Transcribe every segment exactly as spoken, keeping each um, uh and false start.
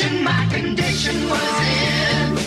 condition my condition was in.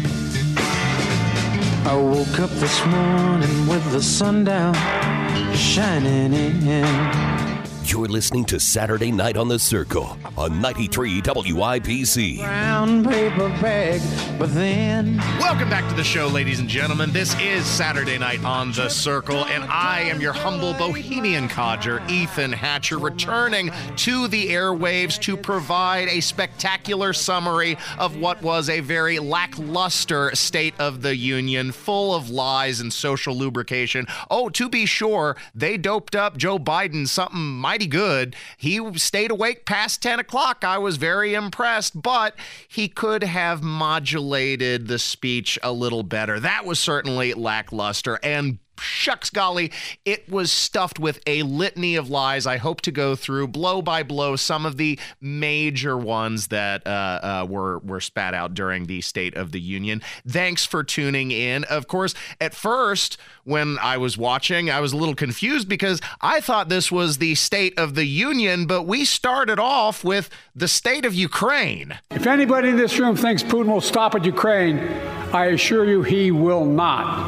I woke up this morning with the sun down, shining in. You're listening to Saturday Night on the Circle on ninety-three W I P C. Brown paper bag, but then... Welcome back to the show, ladies and gentlemen. This is Saturday Night on the Circle, and I am your humble bohemian codger, Ethan Hatcher, returning to the airwaves to provide a spectacular summary of what was a very lackluster State of the Union, full of lies and social lubrication. Oh, to be sure, they doped up Joe Biden something mighty good. He stayed awake past ten o'clock. I was very impressed, but he could have modulated the speech a little better. That was certainly lackluster, and shucks golly, it was stuffed with a litany of lies. I hope to go through blow by blow some of the major ones that uh, uh, were were spat out during the State of the Union. Thanks for tuning in. Of course, at first, when I was watching, I was a little confused because I thought this was the State of the Union, but we started off with the state of Ukraine. If anybody in this room thinks Putin will stop at Ukraine, I assure you he will not.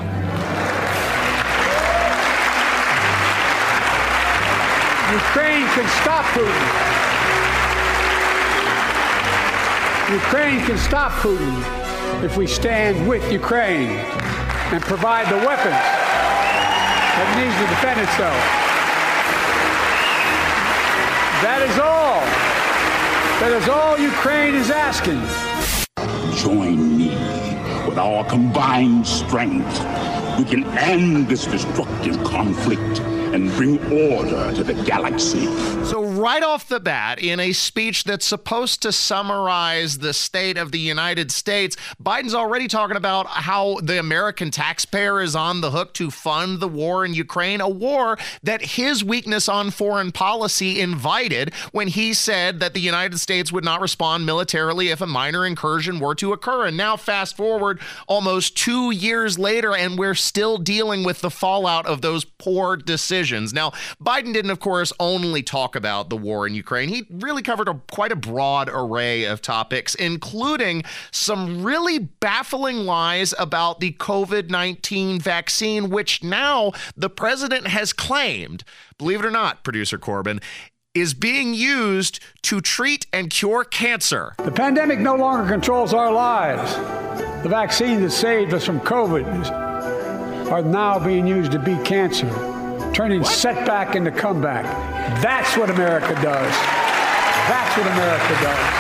Ukraine can stop Putin. Ukraine can stop Putin if we stand with Ukraine and provide the weapons that it needs to defend itself. That is all. That is all Ukraine is asking. Join me. With our combined strength, we can end this destructive conflict and bring order to the galaxy. So right off the bat, in a speech that's supposed to summarize the state of the United States, Biden's already talking about how the American taxpayer is on the hook to fund the war in Ukraine, a war that his weakness on foreign policy invited when he said that the United States would not respond militarily if a minor incursion were to occur. And now fast forward almost two years later, and we're still dealing with the fallout of those poor decisions. Now, Biden didn't, of course, only talk about the war in Ukraine. He really covered a, quite a broad array of topics, including some really baffling lies about the covid nineteen vaccine, which now the president has claimed, believe it or not, producer Corbin, is being used to treat and cure cancer. The pandemic no longer controls our lives. The vaccine that saved us from COVID are now being used to beat cancer, turning what? setback into comeback. That's what America does. That's what America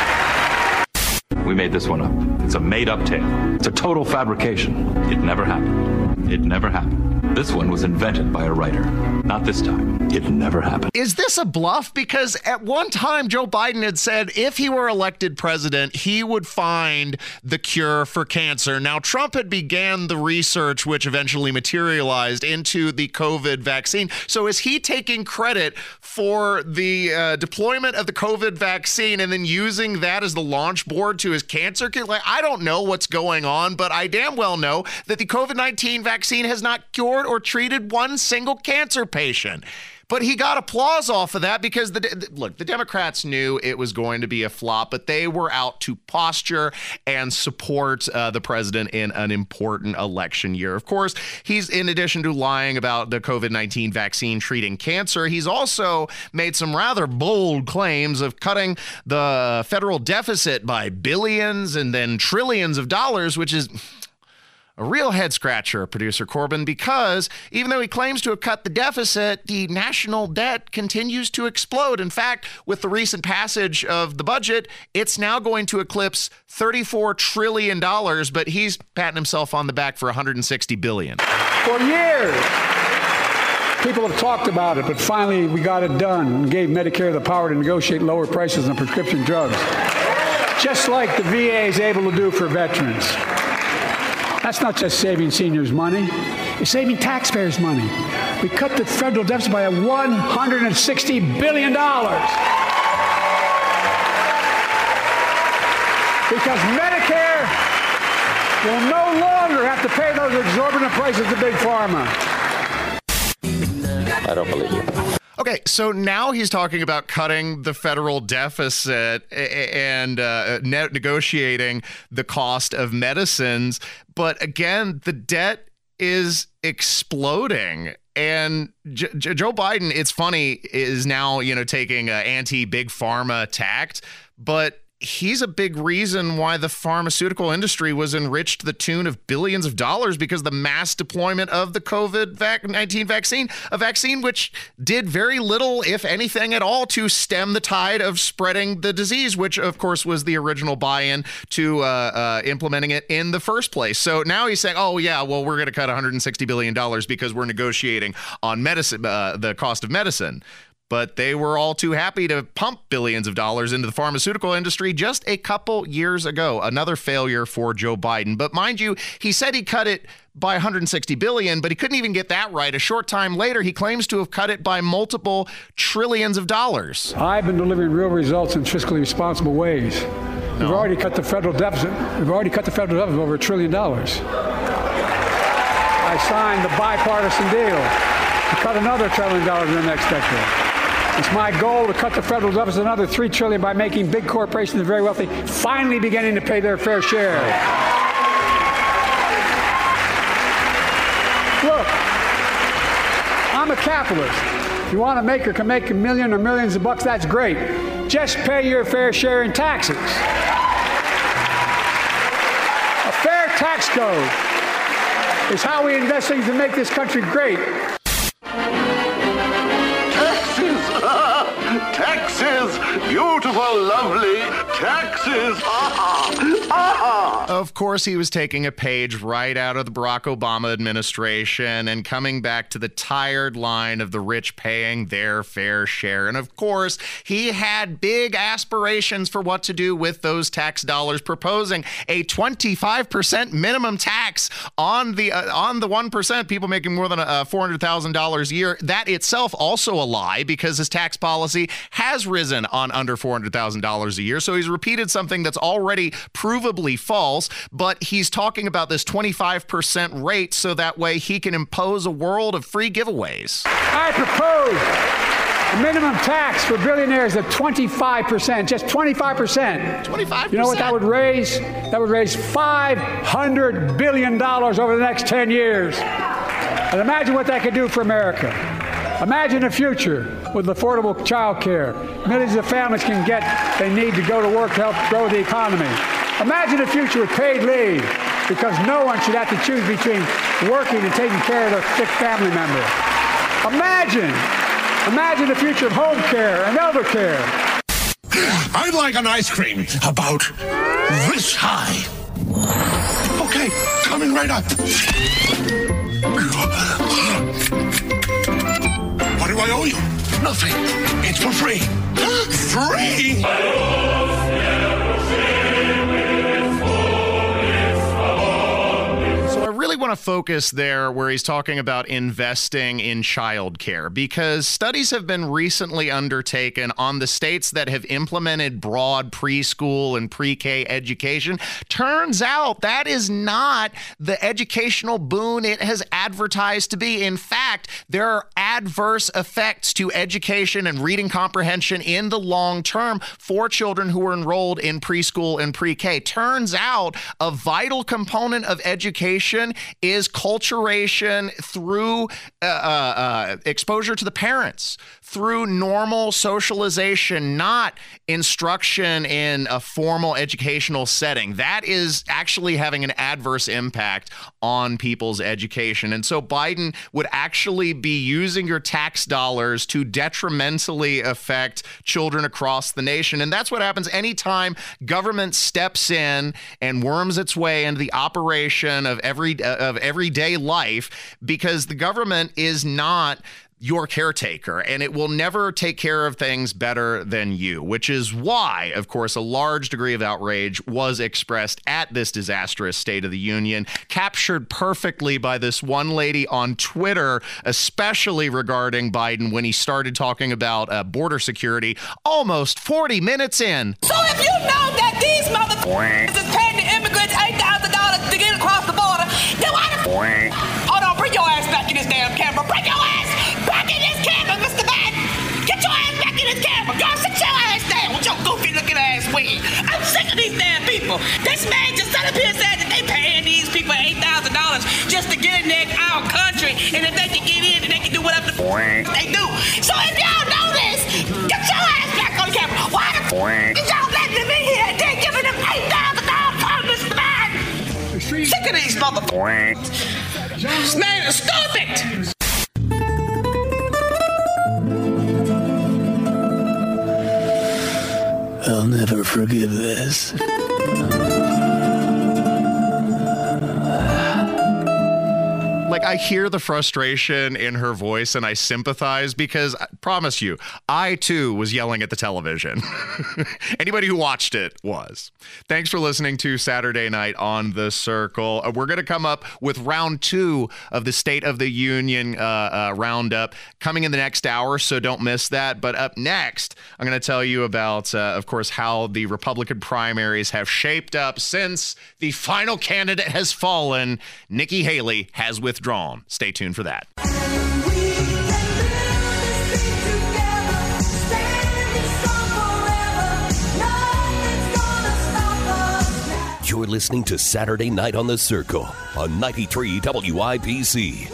does. We made this one up. It's a made-up tale. It's a total fabrication. It never happened. It never happened. This one was invented by a writer. Not this time. It never happened. Is this a bluff? Because at one time, Joe Biden had said if he were elected president, he would find the cure for cancer. Now, Trump had began the research, which eventually materialized into the COVID vaccine. So is he taking credit for the uh, deployment of the COVID vaccine and then using that as the launch board to his cancer? Like, I don't know what's going on, but I damn well know that the COVID nineteen vaccine has not cured or treated one single cancer patient. But he got applause off of that because, the look, the Democrats knew it was going to be a flop, but they were out to posture and support uh, the president in an important election year. Of course, he's, in addition to lying about the COVID nineteen vaccine treating cancer, he's also made some rather bold claims of cutting the federal deficit by billions and then trillions of dollars, which is a real head scratcher, producer Corbin, because even though he claims to have cut the deficit, the national debt continues to explode. In fact, with the recent passage of the budget, it's now going to eclipse thirty-four trillion dollars, but he's patting himself on the back for one hundred sixty billion dollars. For years, people have talked about it, but finally we got it done and gave Medicare the power to negotiate lower prices on prescription drugs, just like the V A is able to do for veterans. That's not just saving seniors money. It's saving taxpayers money. We cut the federal deficit by one hundred sixty billion dollars. Because Medicare will no longer have to pay those exorbitant prices to Big Pharma. I don't believe you. Okay, so now he's talking about cutting the federal deficit and uh, ne- negotiating the cost of medicines. But again, the debt is exploding. And J- J- Joe Biden, it's funny, is now, you know, taking an anti-big pharma tact, but he's a big reason why the pharmaceutical industry was enriched to the tune of billions of dollars because the mass deployment of the COVID nineteen vaccine, a vaccine which did very little, if anything at all, to stem the tide of spreading the disease, which, of course, was the original buy-in to uh, uh, implementing it in the first place. So now he's saying, oh, yeah, well, we're going to cut one hundred sixty billion dollars because we're negotiating on medicine, uh, the cost of medicine. But they were all too happy to pump billions of dollars into the pharmaceutical industry just a couple years ago. Another failure for Joe Biden. But mind you, he said he cut it by one hundred sixty billion dollars, but he couldn't even get that right. A short time later, he claims to have cut it by multiple trillions of dollars. I've been delivering real results in fiscally responsible ways. No. We've already cut the federal deficit. We've already cut the federal deficit over a trillion dollars. I signed the bipartisan deal to cut another trillion dollars in the next decade. It's my goal to cut the federal deficit another three trillion dollars by making big corporations and very wealthy finally beginning to pay their fair share. Look, I'm a capitalist. If you want to make or can make a million or millions of bucks, that's great. Just pay your fair share in taxes. A fair tax code is how we invest things to make this country great. Taxes! Beautiful, lovely taxes! Ah, ah. Of course, he was taking a page right out of the Barack Obama administration and coming back to the tired line of the rich paying their fair share. And of course, he had big aspirations for what to do with those tax dollars, proposing a twenty-five percent minimum tax on the uh, on the one percent, people making more than uh, four hundred thousand dollars a year. That itself also a lie because his tax policy has risen on under four hundred thousand dollars a year. So he's repeated something that's already provably false, but he's talking about this twenty-five percent rate so that way he can impose a world of free giveaways. I propose a minimum tax for billionaires of twenty-five percent, just twenty-five percent. twenty-five percent. You know what that would raise? That would raise five hundred billion dollars over the next ten years. And imagine what that could do for America. Imagine a future with affordable child care. Millions of families can get they need to go to work to help grow the economy. Imagine a future with paid leave, because no one should have to choose between working and taking care of their sick family member. Imagine, imagine the future of home care and elder care. I'd like an ice cream about this high. Okay, coming right up. What do I owe you? Nothing. It's for free. Free? So I really want to focus there where he's talking about investing in childcare, because studies have been recently undertaken on the states that have implemented broad preschool and pre-K education. Turns out that is not the educational boon it has advertised to be. In fact, there are adverse effects to education and reading comprehension in the long term for children who are enrolled in preschool and pre-K. Turns out a vital component of education is culturation through uh, uh, exposure to the parents, through normal socialization, not instruction in a formal educational setting. That is actually having an adverse impact on people's education. And so Biden would actually be using your tax dollars to detrimentally affect children across the nation. And that's what happens anytime government steps in and worms its way into the operation of every uh, of everyday life, because the government is not your caretaker, and it will never take care of things better than you, which is why, of course, a large degree of outrage was expressed at this disastrous State of the Union, captured perfectly by this one lady on Twitter, especially regarding Biden when he started talking about uh, border security almost forty minutes in. So if you know that these motherfuckers is paying the immigrants eight thousand dollars to get across the border, then why the f***? Hold on, bring your ass back in this damn camera. Bring your ass back in this camera, Mister Biden. Capitol. This man just stood up here and said that they paying these people eight thousand dollars just to get in their, our country, and if they can get in, then they can do whatever the f- they do. So if y'all know this, get your ass back on the Capitol. Why the f- did y'all let them in here and they're giving them eight thousand dollars for this man? Sick of these motherfuckers. This man is stupid. I'll never forgive this. Like, I hear the frustration in her voice and I sympathize because I promise you, I too was yelling at the television. Anybody who watched it was. Thanks for listening to Saturday Night on the Circle. Uh, we're going to come up with round two of the State of the Union uh, uh, roundup coming in the next hour, so don't miss that. But up next, I'm going to tell you about, uh, of course, how the Republican primaries have shaped up since the final candidate has fallen. Nikki Haley has withdrawn. Stay tuned for that. You're listening to Saturday Night on the Circle on ninety-three W I B C.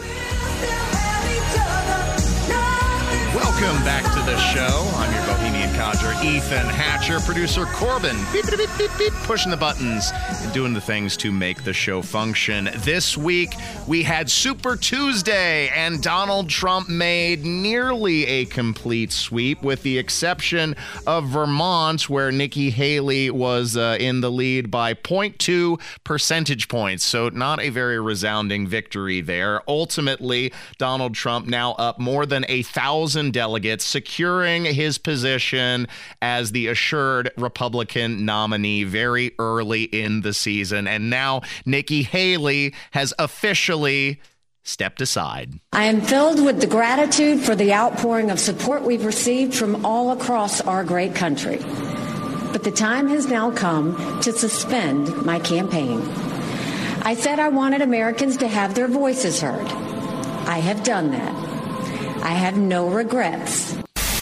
Welcome back to the show. I'm your Bohemian Codger, Ethan Hatcher, producer Corbin, beep, beep, beep, beep, beep, pushing the buttons and doing the things to make the show function. This week, we had Super Tuesday, and Donald Trump made nearly a complete sweep, with the exception of Vermont, where Nikki Haley was uh, in the lead by zero point two percentage points. So not a very resounding victory there. Ultimately, Donald Trump now up more than a thousand delegates, securing his position as the assured Republican nominee very early in the season. And now Nikki Haley has officially stepped aside. I am filled with the gratitude for the outpouring of support we've received from all across our great country. But the time has now come to suspend my campaign. I said I wanted Americans to have their voices heard. I have done that. I have no regrets.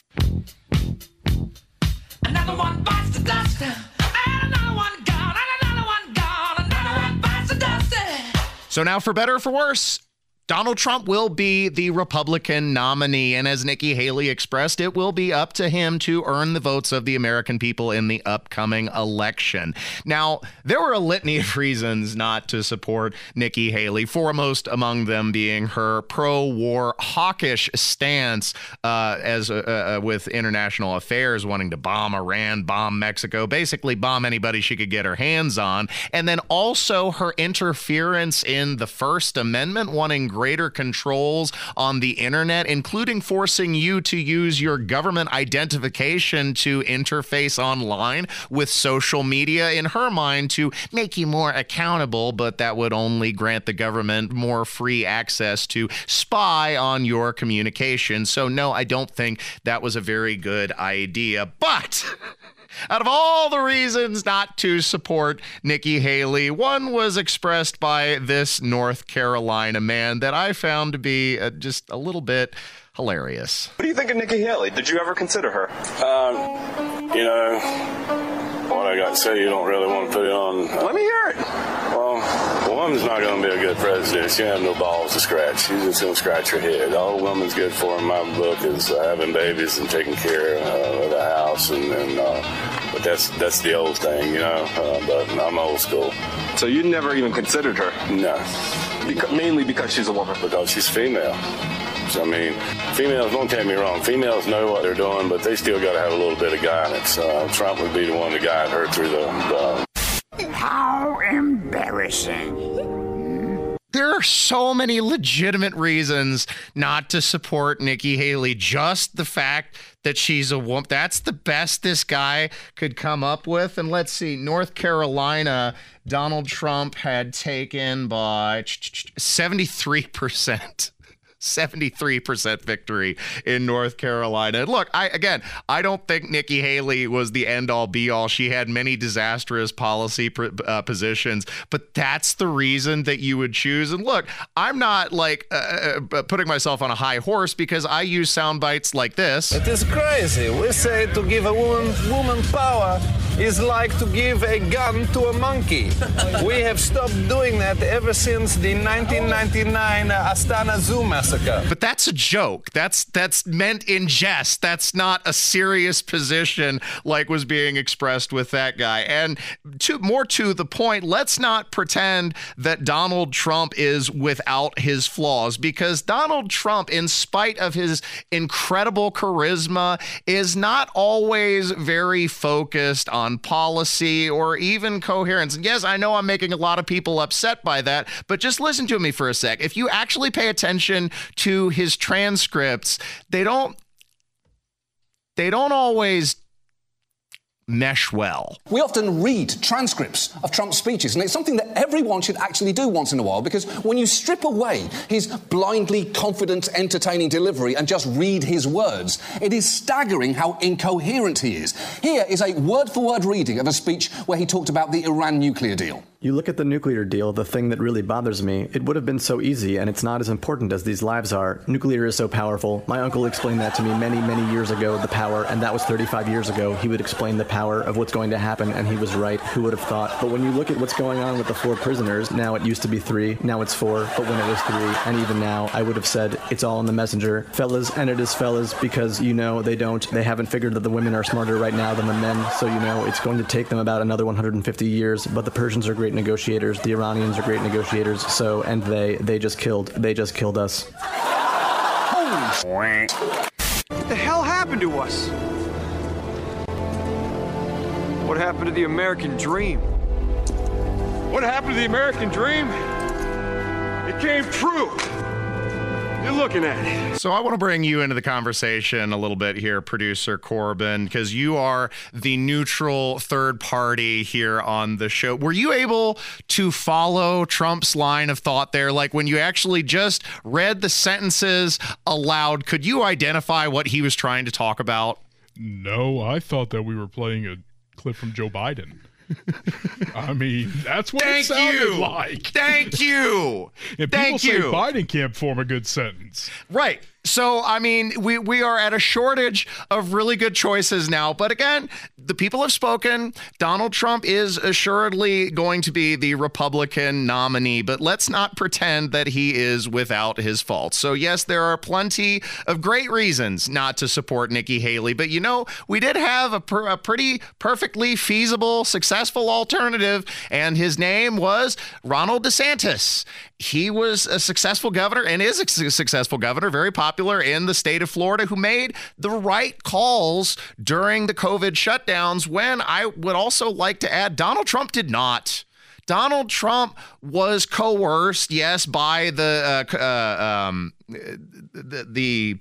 Another one bites the dust, and another one gone, and another one gone, another one bites the dust. So now, for better or for worse, Donald Trump will be the Republican nominee, and as Nikki Haley expressed, it will be up to him to earn the votes of the American people in the upcoming election. Now, there were a litany of reasons not to support Nikki Haley, foremost among them being her pro-war hawkish stance uh, as uh, uh, with international affairs, wanting to bomb Iran, bomb Mexico, basically bomb anybody she could get her hands on, and then also her interference in the First Amendment, wanting greater controls on the internet, including forcing you to use your government identification to interface online with social media, in her mind, to make you more accountable, but that would only grant the government more free access to spy on your communication. So no, I don't think that was a very good idea. But out of all the reasons not to support Nikki Haley, one was expressed by this North Carolina man that I found to be uh, just a little bit hilarious. What do you think of Nikki Haley? Did you ever consider her? Um, you know, what I got to say, you don't really want to put it on. Uh, Let me hear it. Well, a woman's not going to be a good president. She has no balls to scratch. She's just going to scratch her head. All a woman's good for in my book is uh, having babies and taking care uh, of the house. And, and uh, but that's that's the old thing, you know. Uh, but I'm old school. So you never even considered her? No. Beca- mainly because she's a woman? Because she's female. I mean, females, don't take me wrong, females know what they're doing, but they still got to have a little bit of guidance. Uh, Trump would be the one to guide her through the... the How embarrassing. There are so many legitimate reasons not to support Nikki Haley. Just the fact that she's a woman, that's the best this guy could come up with. And let's see, North Carolina, Donald Trump had taken by seventy-three percent. seventy-three percent victory in North Carolina. Look, I again, I don't think Nikki Haley was the end-all be-all. She had many disastrous policy uh, positions, but that's the reason that you would choose. And look, I'm not like uh, uh, putting myself on a high horse because I use sound bites like this. It is crazy. We say to give a woman woman power is like to give a gun to a monkey. We have stopped doing that ever since the nineteen ninety-nine Astana Zoo massacre. But that's a joke. That's that's meant in jest. That's not a serious position like was being expressed with that guy. And to more to the point, let's not pretend that Donald Trump is without his flaws, because Donald Trump, in spite of his incredible charisma, is not always very focused on policy or even coherence. And yes, I know I'm making a lot of people upset by that, but just listen to me for a sec. If you actually pay attention to his transcripts, they don't they don't always mesh well. We often read transcripts of Trump's speeches, and it's something that everyone should actually do once in a while, because when you strip away his blindly confident, entertaining delivery and just read his words, it is staggering how incoherent he is. Here is a word-for-word reading of a speech where he talked about the Iran nuclear deal. You look at the nuclear deal, the thing that really bothers me, it would have been so easy, and it's not as important as these lives are. Nuclear is so powerful. My uncle explained that to me many, many years ago, the power, and that was thirty-five years ago. He would explain the power of what's going to happen, and he was right. Who would have thought? But when you look at what's going on with the four prisoners, now it used to be three, now it's four, but when it was three, and even now, I would have said it's all in the messenger. Fellas, and it is fellas, because, you know, they don't, they haven't figured that the women are smarter right now than the men, so, you know, it's going to take them about another one hundred fifty years, but the Persians are great negotiators, the Iranians are great negotiators, so, and they, they just killed, they just killed us. Holy sh**. What the hell happened to us? What happened to the American dream? What happened to the American dream? It came true. You're looking at it. So I want to bring you into the conversation a little bit here, producer Corbin, because you are the neutral third party here on the show. Were you able to follow Trump's line of thought there? Like when you actually just read the sentences aloud, could you identify what he was trying to talk about? No, I thought that we were playing a clip from Joe Biden. I mean, that's what Thank it sounded you. like. Thank you. And Thank people you. say Biden can't form a good sentence. Right. So, I mean, we, we are at a shortage of really good choices now. But again, the people have spoken. Donald Trump is assuredly going to be the Republican nominee, but let's not pretend that he is without his faults. So, yes, there are plenty of great reasons not to support Nikki Haley. But, you know, we did have a, per, a pretty perfectly feasible, successful alternative, and his name was Ronald DeSantis. He was a successful governor and is a successful governor, very popular in the state of Florida, who made the right calls during the COVID shutdowns, when I would also like to add Donald Trump did not. Donald Trump was coerced, yes, by the uh, uh, um, the, the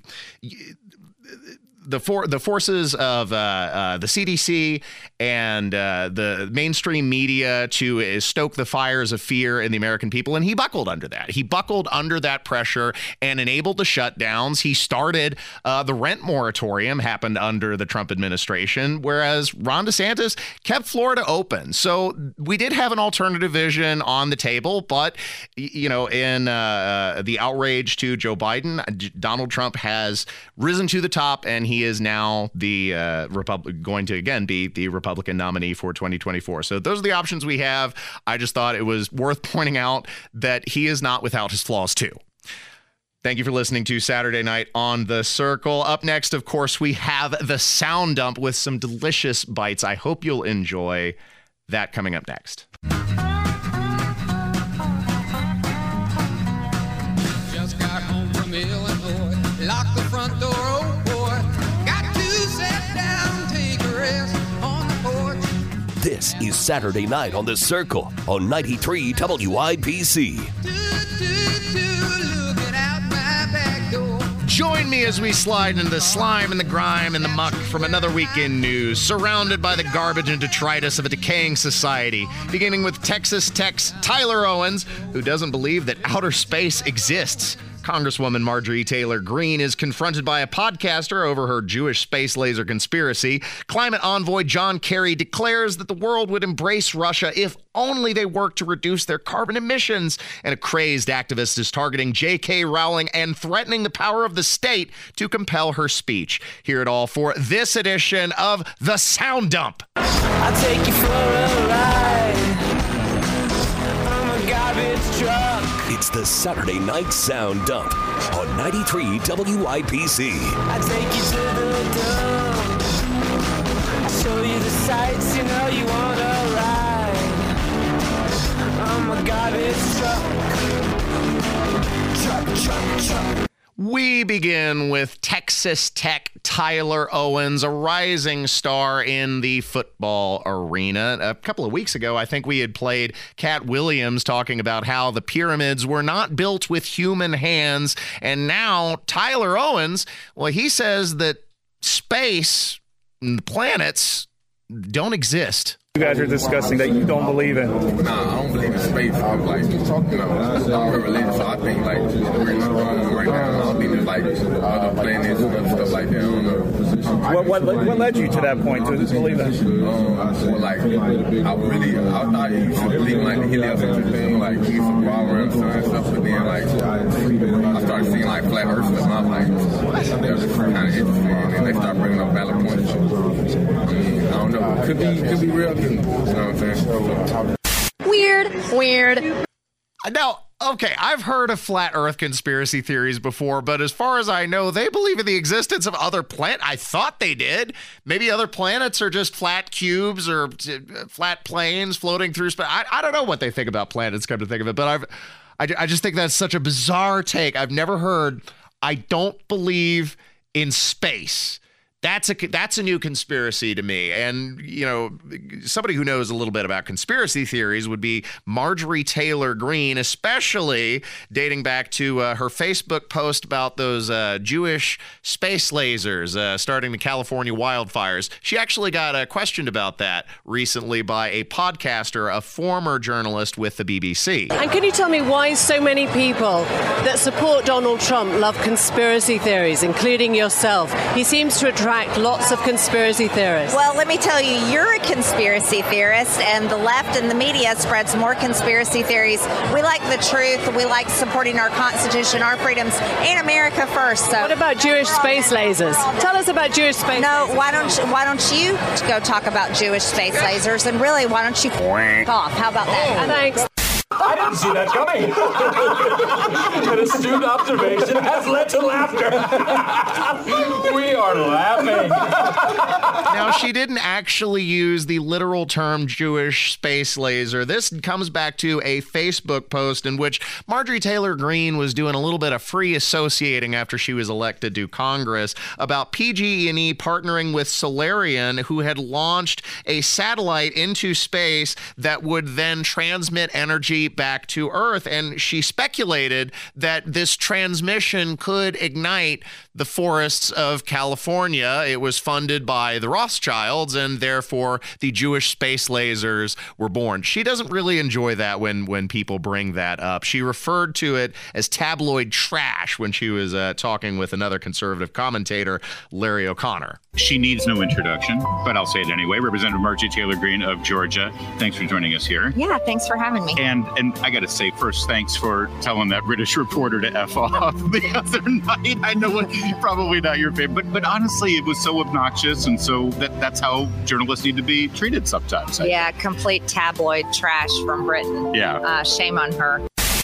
the for the forces of uh, uh, the C D C and uh, the mainstream media to uh, stoke the fires of fear in the American people. And he buckled under that. He buckled under that pressure and enabled the shutdowns. He started uh, the rent moratorium, happened under the Trump administration, whereas Ron DeSantis kept Florida open. So we did have an alternative vision on the table. But, you know, in uh, the outrage to Joe Biden, Donald Trump has risen to the top, and he is now the uh, Republic going to again be the Republican nominee for twenty twenty-four. So those are the options we have. I just thought it was worth pointing out that he is not without his flaws too. Thank you for listening to Saturday Night on the Circle. Up next, of course, we have the Sound Dump with some delicious bites. I hope you'll enjoy that coming up next. Just got home from Illinois, locked the front door, oh boy, got to sit down, take a rest on the porch. This is Saturday Night on the Circle on ninety-three W I B C. Join me as we slide into the slime and the grime and the muck from another weekend news, surrounded by the garbage and detritus of a decaying society, beginning with Texas Tech's Tyler Owens, who doesn't believe that outer space exists. Congresswoman Marjorie Taylor Greene is confronted by a podcaster over her Jewish space laser conspiracy. Climate envoy John Kerry declares that the world would embrace Russia if only they worked to reduce their carbon emissions. And a crazed activist is targeting J K Rowling and threatening the power of the state to compel her speech. Hear it all for this edition of The Sound Dump. I'll take you for a ride. I'm a garbage truck. It's the Saturday Night Sound Dump on ninety-three W I P C. I take you to the dump. I show you the sights, you know you wanna ride. I'm a garbage truck. Truck, truck, truck. We begin with Texas Tech Tyler Owens, a rising star in the football arena. A couple of weeks ago, I think we had played Cat Williams talking about how the pyramids were not built with human hands. And now Tyler Owens, well, he says that space and the planets don't exist. You guys are discussing that you don't believe in. Nah, I don't believe in space. I'm like, you know, I'm a religious, so I think like we're in the wrong right now. I don't think there's like other planets and stuff like that. I don't know. What what what led you to that point to believe that? Um, well, like I really, I thought you should believe in like the heliocentric thing, like we used to revolve around the sun and stuff. But then like I started seeing like flat Earth stuff, and I was like, that was kind of interesting. And then they started bringing up valid points. I mean, I don't know. Could be, could be real. You know what I'm saying? Weird, weird. Now, okay, I've heard of flat Earth conspiracy theories before, but as far as I know, they believe in the existence of other planets. I thought they did. Maybe other planets are just flat cubes or uh, flat planes floating through space. I, I don't know what they think about planets, come to think of it, but I've, I, I just think that's such a bizarre take. I've never heard, I don't believe in space. That's a that's a new conspiracy to me. And, you know, somebody who knows a little bit about conspiracy theories would be Marjorie Taylor Greene, especially dating back to uh, her Facebook post about those uh, Jewish space lasers uh, starting the California wildfires. She actually got uh, questioned about that recently by a podcaster, a former journalist with the B B C. And can you tell me why so many people that support Donald Trump love conspiracy theories, including yourself? He seems to attract lots of conspiracy theorists. Well, let me tell you, you're a conspiracy theorist, and the left and the media spreads more conspiracy theories. We like the truth. We like supporting our Constitution, our freedoms, and America first. So, what about Jewish space lasers? Tell us about Jewish space. No, lasers. why don't you, why don't you go talk about Jewish space lasers? And really, why don't you off? How about that? Oh, thanks. I didn't see that coming. An astute observation has led to laughter. We are laughing. Now, she didn't actually use the literal term Jewish space laser. This comes back to a Facebook post in which Marjorie Taylor Greene was doing a little bit of free associating after she was elected to Congress about P G and E partnering with Solarian, who had launched a satellite into space that would then transmit energy back to Earth. And she speculated that this transmission could ignite the forests of California. It was funded by the Rothschilds, and therefore the Jewish space lasers were born. She doesn't really enjoy that when, when people bring that up. She referred to it as tabloid trash when she was uh, talking with another conservative commentator, Larry O'Connor. She needs no introduction, but I'll say it anyway. Representative Marjorie Taylor Greene of Georgia, thanks for joining us here. Yeah, thanks for having me. And and I got to say, first, thanks for telling that British reporter to F off the other night. I know what, probably not your favorite, but but honestly, it was so obnoxious, and so that that's how journalists need to be treated sometimes. I Yeah, think. complete tabloid trash from Britain. Yeah. Uh, shame on her.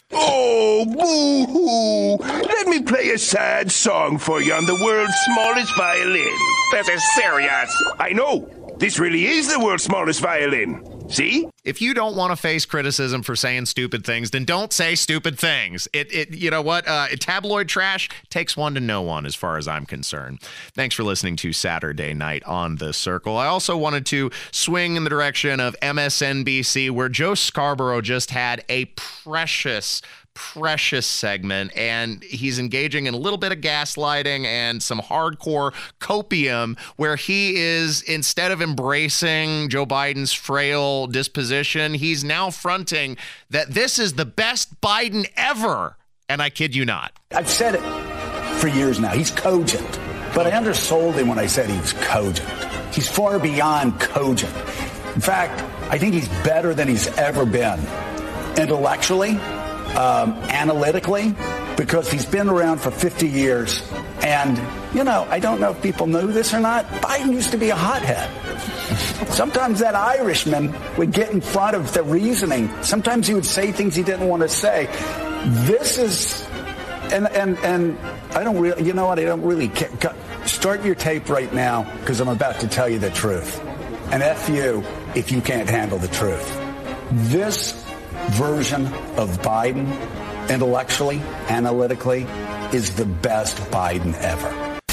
Oh, boo-hoo! Let me play a sad song for you on the world's smallest violin. This is serious. I know. This really is the world's smallest violin. See? If you don't want to face criticism for saying stupid things, then don't say stupid things. It, it, you know what? Uh, tabloid trash takes one to know one, as far as I'm concerned. Thanks for listening to Saturday Night on The Circle. I also wanted to swing in the direction of M S N B C, where Joe Scarborough just had a precious precious segment, and he's engaging in a little bit of gaslighting and some hardcore copium, where he is, instead of embracing Joe Biden's frail disposition, he's now fronting that this is the best Biden ever. And I kid you not. I've said it for years now. He's cogent, but I undersold him when I said he was cogent. He's far beyond cogent. In fact, I think he's better than he's ever been intellectually, Um, analytically, because he's been around for fifty years. And, you know, I don't know if people knew this or not. Biden used to be a hothead. Sometimes that Irishman would get in front of the reasoning. Sometimes he would say things he didn't want to say. This is, and and and I don't really, you know what? I don't really care. Start your tape right now because I'm about to tell you the truth. And F you if you can't handle the truth. This version of Biden, intellectually, analytically, is the best Biden ever.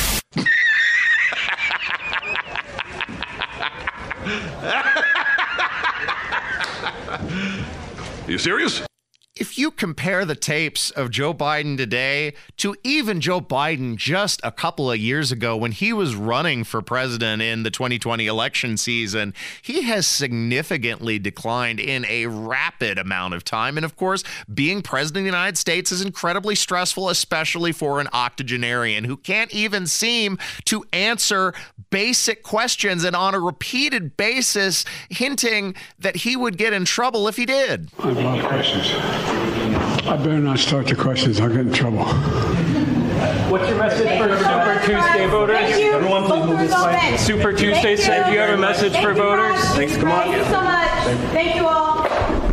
You serious? If you compare the tapes of Joe Biden today to even Joe Biden just a couple of years ago when he was running for president in the twenty twenty election season, he has significantly declined in a rapid amount of time. And of course, being president of the United States is incredibly stressful, especially for an octogenarian who can't even seem to answer basic questions and on a repeated basis hinting that he would get in trouble if he did. I have a lot of questions. I better not start the questions. I'll get in trouble. What's your message for Super Tuesday voters? Everyone, please move this way. Super Tuesday, sir, do you have a message for voters? Thanks, come on. Thank you so much. Thank you all.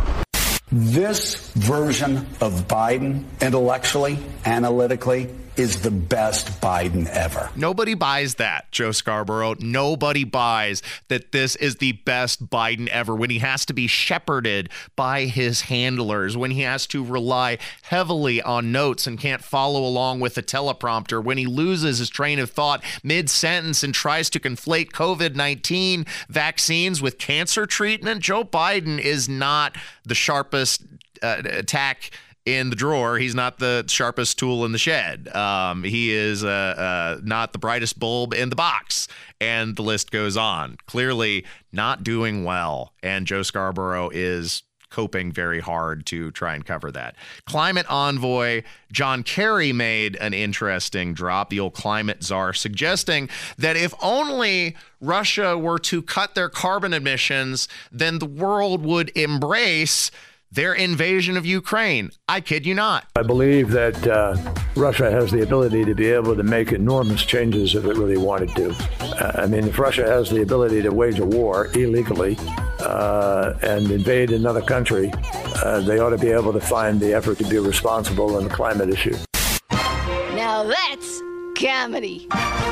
This version of Biden, intellectually, analytically, is the best Biden ever. Nobody buys that, Joe Scarborough. Nobody buys that this is the best Biden ever when he has to be shepherded by his handlers, when he has to rely heavily on notes and can't follow along with the teleprompter, when he loses his train of thought mid-sentence and tries to conflate COVID nineteen vaccines with cancer treatment. Joe Biden is not the sharpest uh, attack in the drawer. He's not the sharpest tool in the shed. Um, he is uh, uh, not the brightest bulb in the box. And the list goes on. Clearly not doing well. And Joe Scarborough is coping very hard to try and cover that. Climate envoy John Kerry made an interesting drop, the old climate czar, suggesting that if only Russia were to cut their carbon emissions, then the world would embrace their invasion of Ukraine. I kid you not. I believe that uh, Russia has the ability to be able to make enormous changes if it really wanted to. Uh, I mean, if Russia has the ability to wage a war illegally uh, and invade another country, uh, they ought to be able to find the effort to be responsible in the climate issue. Now that's comedy.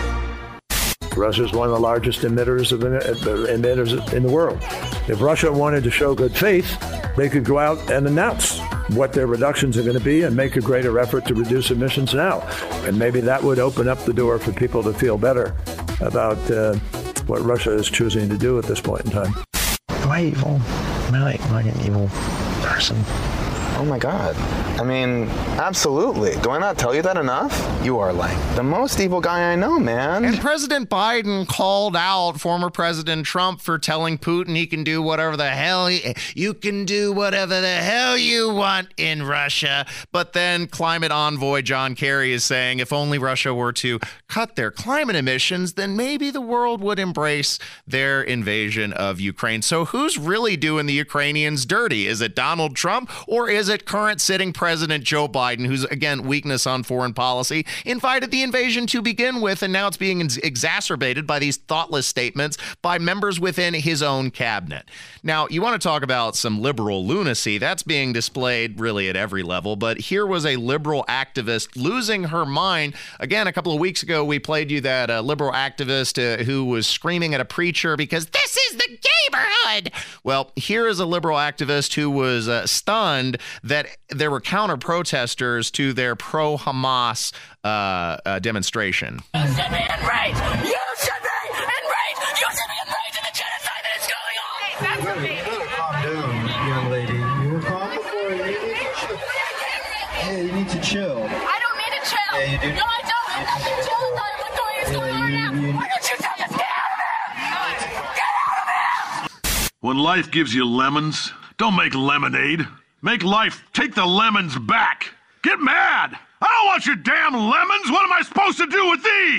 Russia is one of the largest emitters of emitters in the world. If Russia wanted to show good faith, they could go out and announce what their reductions are going to be and make a greater effort to reduce emissions now. And maybe that would open up the door for people to feel better about uh, what Russia is choosing to do at this point in time. Am I evil? Am I like, am I an evil person? Oh my God. I mean, absolutely. Do I not tell you that enough? You are like the most evil guy I know, man. And President Biden called out former President Trump for telling Putin he can do whatever the hell he, you can do whatever the hell you want in Russia. But then climate envoy John Kerry is saying if only Russia were to cut their climate emissions, then maybe the world would embrace their invasion of Ukraine. So who's really doing the Ukrainians dirty? Is it Donald Trump or is it current sitting President Joe Biden, who's, again, weakness on foreign policy, invited the invasion to begin with, and now it's being ex- exacerbated by these thoughtless statements by members within his own cabinet. Now, you want to talk about some liberal lunacy. That's being displayed really at every level, but here was a liberal activist losing her mind. Again, a couple of weeks ago, we played you that uh, liberal activist uh, who was screaming at a preacher because this is the neighborhood. Well, here is a liberal activist who was uh, stunned that there were counter protesters to their pro-Hamas uh, uh, demonstration. You should be enraged! You should be enraged! You should be enraged at the genocide that is going on! Hey, that's for me! You better calm down, young lady. You were calm before. You need to chill. Hey, you need to chill. I don't need to chill! Yeah, you do. No, I don't! I'm not going to chill! What's going yeah, on you, now? You, Why don't you tell us? Get out of there! Get out of there! When life gives you lemons, don't make lemonade. Make life take the lemons back. Get mad. I don't want your damn lemons. What am I supposed to do with these?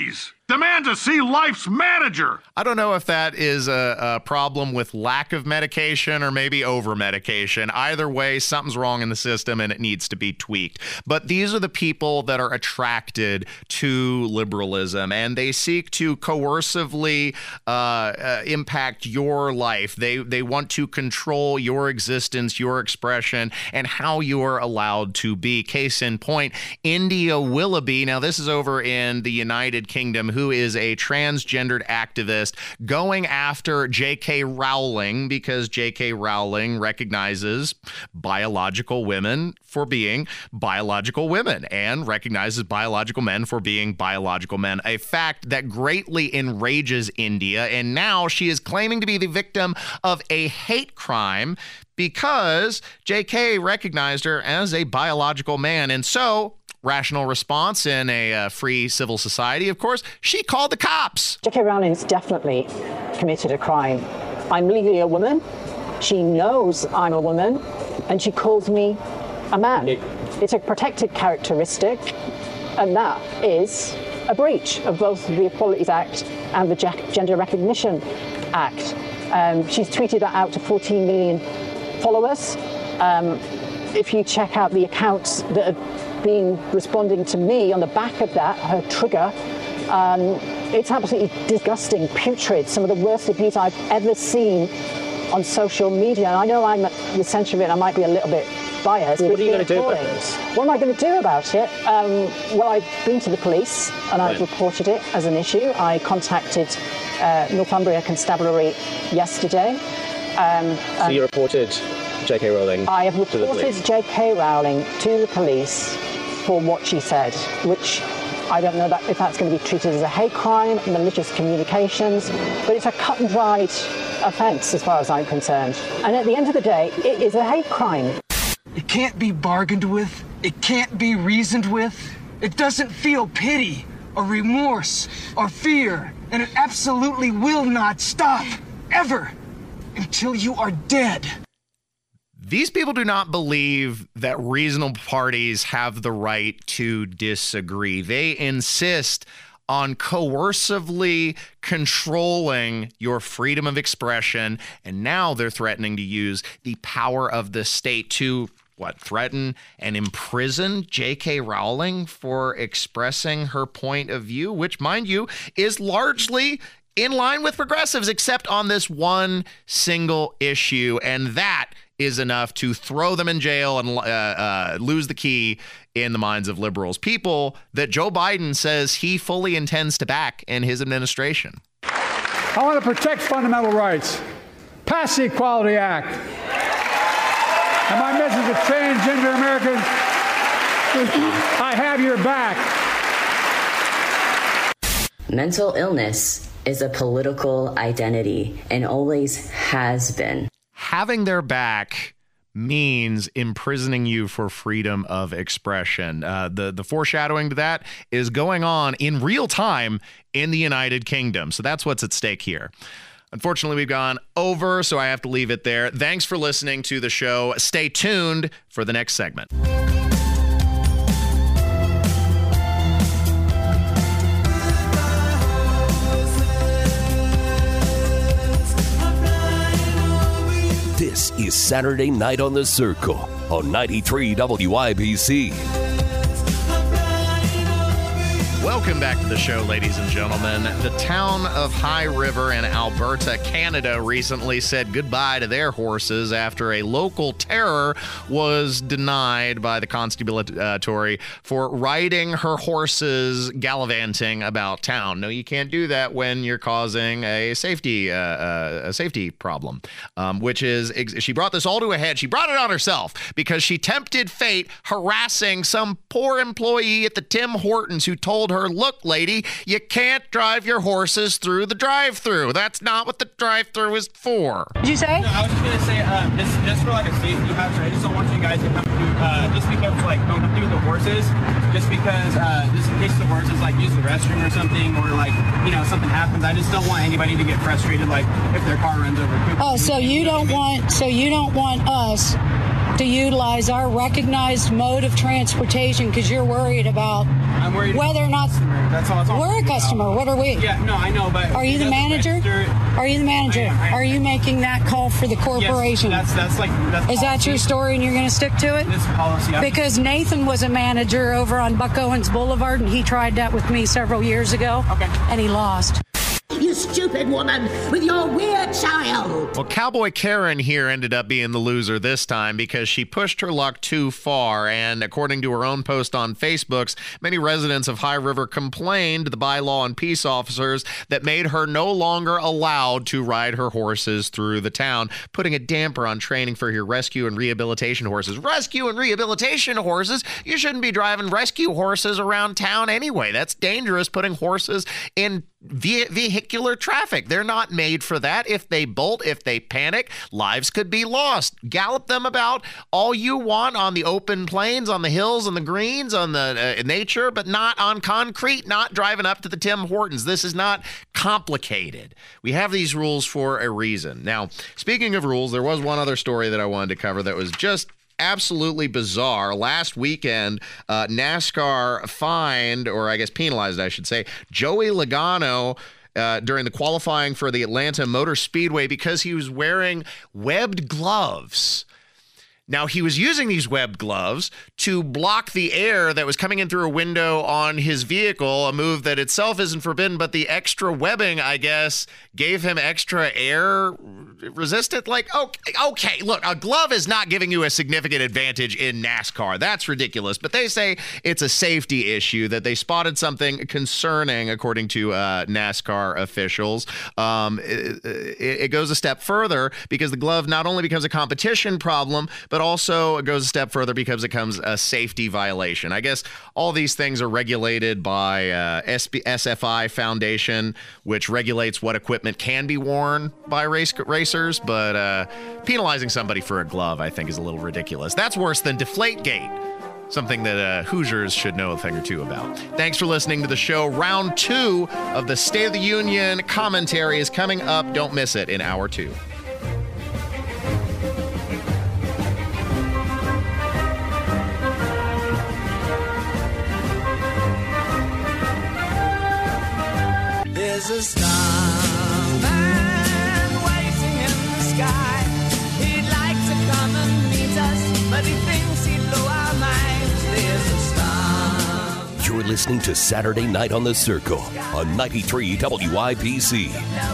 Demand to see Life's manager. I don't know if that is a, a problem with lack of medication or maybe over medication. Either way, something's wrong in the system and it needs to be tweaked. But these are the people that are attracted to liberalism, and they seek to coercively uh, uh, impact your life. They they want to control your existence, your expression, and how you're allowed to be. Case in point, India Willoughby. Now, this is over in the United Kingdom, who is a transgendered activist going after J K Rowling because J K Rowling recognizes biological women for being biological women and recognizes biological men for being biological men, a fact that greatly enrages India. And now she is claiming to be the victim of a hate crime because J K recognized her as a biological man. And so, rational response in a uh, free civil society, of course, she called the cops. J K Rowling's definitely committed a crime. I'm legally a woman. She knows I'm a woman, and she calls me a man. It's a protected characteristic, and that is a breach of both the Equalities Act and the Gender Recognition Act. Um, she's tweeted that out to fourteen million followers. Um, if you check out the accounts that have been responding to me on the back of that, her trigger, um, it's absolutely disgusting, putrid, some of the worst abuse I've ever seen on social media. And I know I'm at the centre of it, I might be a little bit biased. Well, what are you going to do about this? What am I going to do about it? Um, well, I've been to the police and I've reported it as an issue. I contacted uh, Northumbria Constabulary yesterday. Um, so you reported J K Rowling? I have reported J K Rowling to the police for what she said, which I don't know that if that's going to be treated as a hate crime, malicious communications, but it's a cut and dried offence as far as I'm concerned. And at the end of the day, it is a hate crime. It can't be bargained with. It can't be reasoned with. It doesn't feel pity or remorse or fear. And it absolutely will not stop, ever, until you are dead. These people do not believe that reasonable parties have the right to disagree. They insist on coercively controlling your freedom of expression, and now they're threatening to use the power of the state to, what, threaten and imprison J K Rowling for expressing her point of view, which, mind you, is largely in line with progressives, except on this one single issue, and that is enough to throw them in jail and uh, uh, lose the key in the minds of liberals, people that Joe Biden says he fully intends to back in his administration. I want to protect fundamental rights. Pass the Equality Act. And my message to transgender Americans is I have your back. Mental illness is a political identity and always has been. Having their back means imprisoning you for freedom of expression. Uh, the, the foreshadowing to that is going on in real time in the United Kingdom. So that's what's at stake here. Unfortunately, we've gone over, so I have to leave it there. Thanks for listening to the show. Stay tuned for the next segment. This is Saturday Night on the Circle on ninety-three W I B C. Welcome back to the show, ladies and gentlemen. The town of High River in Alberta, Canada, recently said goodbye to their horses after a local terror was denied by the constabulary for riding her horses gallivanting about town. No, you can't do that when you're causing a safety uh, uh, a safety problem, um, which is, she brought this all to a head. She brought it on herself because she tempted fate harassing some poor employee at the Tim Hortons who told her, look, lady, you can't drive your horses through the drive-through. That's not what the drive-through is for. Did you say? No, I was just going to say, um, just, just for like a safety hazard, I just don't want you guys to come through, uh, just because, like, don't come through the horses, just because, uh, just in case the horses, like, use the restroom or something, or, like, you know, something happens. I just don't want anybody to get frustrated, like, if their car runs over. Oh, so you don't want, so you don't want us to utilize our recognized mode of transportation because you're worried about I'm worried whether or not that's all, that's all we're a customer. About. What are we? Yeah, no, I know, but are you the manager? Are you the manager? I am, I am. Are you making that call for the corporation? Yes, that's that's like that's is that your story and you're going to stick to it? This policy. I'm because Nathan was a manager over on Buck Owens Boulevard and he tried that with me several years ago. Okay. And he lost. You stupid woman with your weird child. Well, Cowboy Karen here ended up being the loser this time because she pushed her luck too far. And according to her own post on Facebook, many residents of High River complained to the bylaw and peace officers that made her no longer allowed to ride her horses through the town, putting a damper on training for your rescue and rehabilitation horses. Rescue and rehabilitation horses? You shouldn't be driving rescue horses around town anyway. That's dangerous, putting horses in Ve- vehicular traffic. They're not made for that. If they bolt, if they panic, lives could be lost. Gallop them about all you want on the open plains, on the hills, on the greens, on the uh, nature, but not on concrete, not driving up to the Tim Hortons. This is not complicated. We have these rules for a reason. Now, speaking of rules, there was one other story that I wanted to cover that was just absolutely bizarre. Last weekend, uh, NASCAR fined, or I guess penalized, I should say, Joey Logano uh, during the qualifying for the Atlanta Motor Speedway because he was wearing webbed gloves. Now, he was using these webbed gloves to block the air that was coming in through a window on his vehicle, a move that itself isn't forbidden, but the extra webbing, I guess, gave him extra air resistant. Like, okay, okay, look, a glove is not giving you a significant advantage in NASCAR. That's ridiculous. But they say it's a safety issue, that they spotted something concerning, according to uh, NASCAR officials. Um, it, it, it goes a step further because the glove not only becomes a competition problem, but also it goes a step further because it becomes a safety violation. I guess all these things are regulated by uh, S F I Foundation, which regulates what equipment can be worn by race racers, but uh, penalizing somebody for a glove, I think, is a little ridiculous. That's worse than Deflategate, something that uh, Hoosiers should know a thing or two about. Thanks for listening to the show. Round two of the State of the Union commentary is coming up. Don't miss it in hour two. There's a starman waiting in the sky. He'd like to come and meet us, but he thinks he'd blow our minds. There's a star. You're listening to Saturday Night on the Circle on ninety-three W I B C.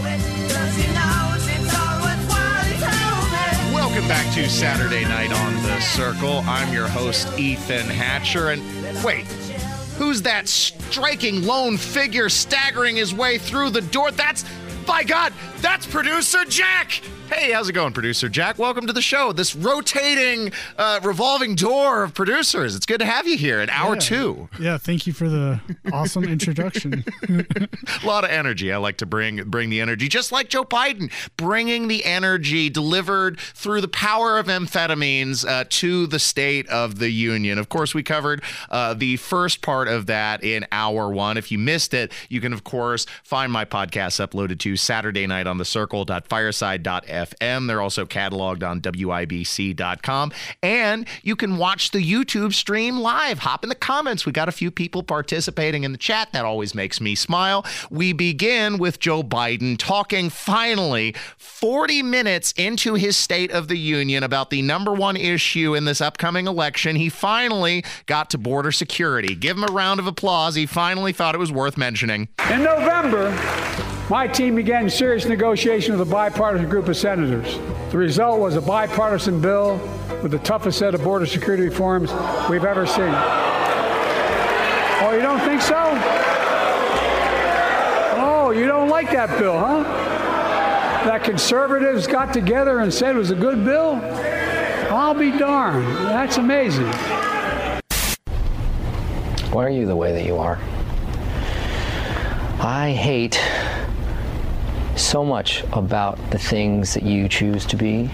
Welcome back to Saturday Night on the Circle. I'm your host, Ethan Hatcher. And wait, who's that striking lone figure staggering his way through the door? That's, by God, that's Producer Jack. Hey, how's it going, Producer Jack? Welcome to the show. This rotating, uh, revolving door of producers. It's good to have you here at hour yeah. two. Yeah, thank you for the awesome introduction. A lot of energy. I like to bring bring the energy, just like Joe Biden, bringing the energy delivered through the power of amphetamines uh, to the State of the Union. Of course, we covered uh, the first part of that in hour one. If you missed it, you can, of course, find my podcast uploaded to Saturday Night on the Circle dot fireside dot f m. They're also cataloged on W I B C dot com. And you can watch the YouTube stream live. Hop in the comments. We got a few people participating in the chat. That always makes me smile. We begin with Joe Biden talking finally forty minutes into his State of the Union about the number one issue in this upcoming election. He finally got to border security. Give him a round of applause. He finally thought it was worth mentioning. In November, my team began serious negotiation with a bipartisan group of senators. The result was a bipartisan bill with the toughest set of border security reforms we've ever seen. Oh, you don't think so? Oh, you don't like that bill, huh? That conservatives got together and said it was a good bill? I'll be darned. That's amazing. Why are you the way that you are? I hate so much about the things that you choose to be.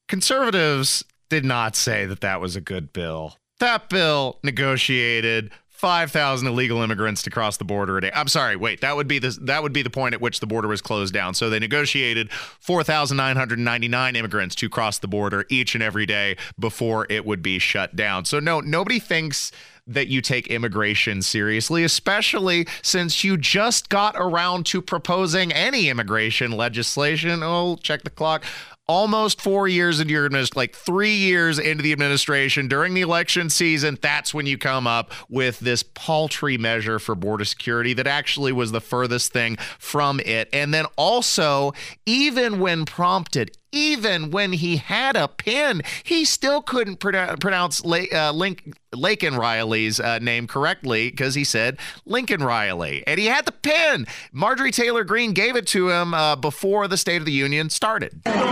Conservatives did not say that that was a good bill. That bill negotiated five thousand illegal immigrants to cross the border a day. I'm sorry, wait, that would be the that would be the point at which the border was closed down. So they negotiated four thousand nine hundred ninety-nine immigrants to cross the border each and every day before it would be shut down. So no, nobody thinks that you take immigration seriously, especially since you just got around to proposing any immigration legislation. Oh, check the clock. Almost four years into your administration, like three years into the administration during the election season, that's when you come up with this paltry measure for border security that actually was the furthest thing from it. And then also, even when prompted, even when he had a pen, he still couldn't pro- pronounce La- uh, Link- Laken Riley's uh, name correctly because he said Lincoln Riley. And he had the pen. Marjorie Taylor Greene gave it to him uh, before the State of the Union started. I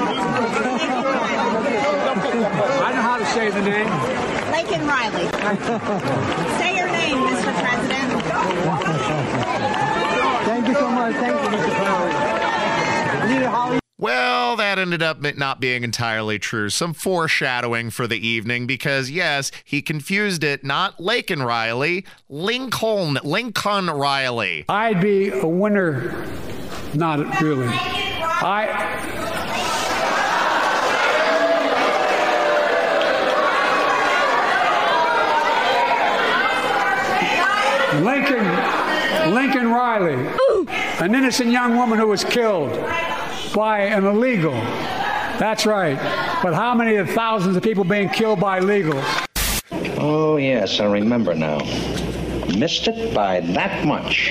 know how to say the name. Laken Riley. Say your name, Mister President. Thank you so much. Thank you, Mister President. Leader Holly. Well, that ended up not being entirely true. Some foreshadowing for the evening because, yes, he confused it. Not Laken Riley, Lincoln, Lincoln Riley. I'd be a winner. Not really. I... Lincoln, Lincoln Riley, an innocent young woman who was killed by an illegal. That's right. But how many of the thousands of people being killed by illegals? Oh, yes, I remember now. Missed it by that much.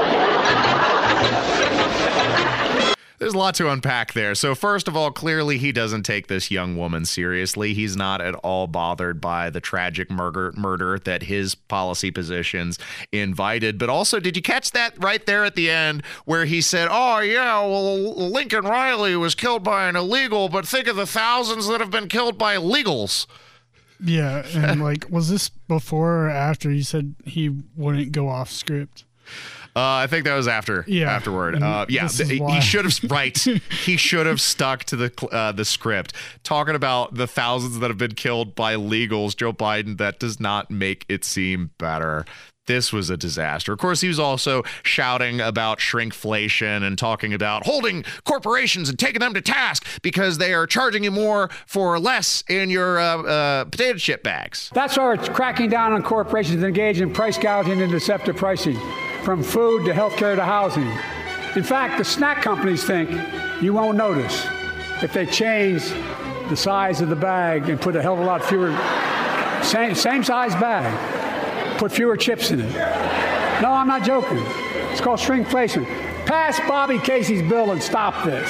There's a lot to unpack there. So first of all, clearly he doesn't take this young woman seriously. He's not at all bothered by the tragic murder murder that his policy positions invited. But also, did you catch that right there at the end where he said, oh, yeah, well, Lincoln Riley was killed by an illegal, but think of the thousands that have been killed by illegals. Yeah, and like, was this before or after you said he wouldn't go off script? Uh, I think that was after. Yeah. Afterward. Uh, yeah. He, he should have. Right. He should have stuck to the uh, the script. Talking about the thousands that have been killed by illegals, Joe Biden. That does not make it seem better. This was a disaster. Of course, he was also shouting about shrinkflation and talking about holding corporations and taking them to task because they are charging you more for less in your uh, uh, potato chip bags. That's why we're cracking down on corporations that engage in price gouging and deceptive pricing, from food to healthcare to housing. In fact, the snack companies think you won't notice if they change the size of the bag and put a hell of a lot fewer, same, same size bag, put fewer chips in it. No, I'm not joking. It's called shrinkflation. Pass Bobby Casey's bill and stop this.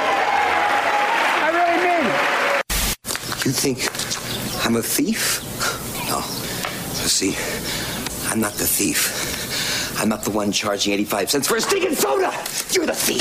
I really mean it. You think I'm a thief? No. You see, I'm not the thief. I'm not the one charging eighty-five cents for a stinking soda. You're the thief.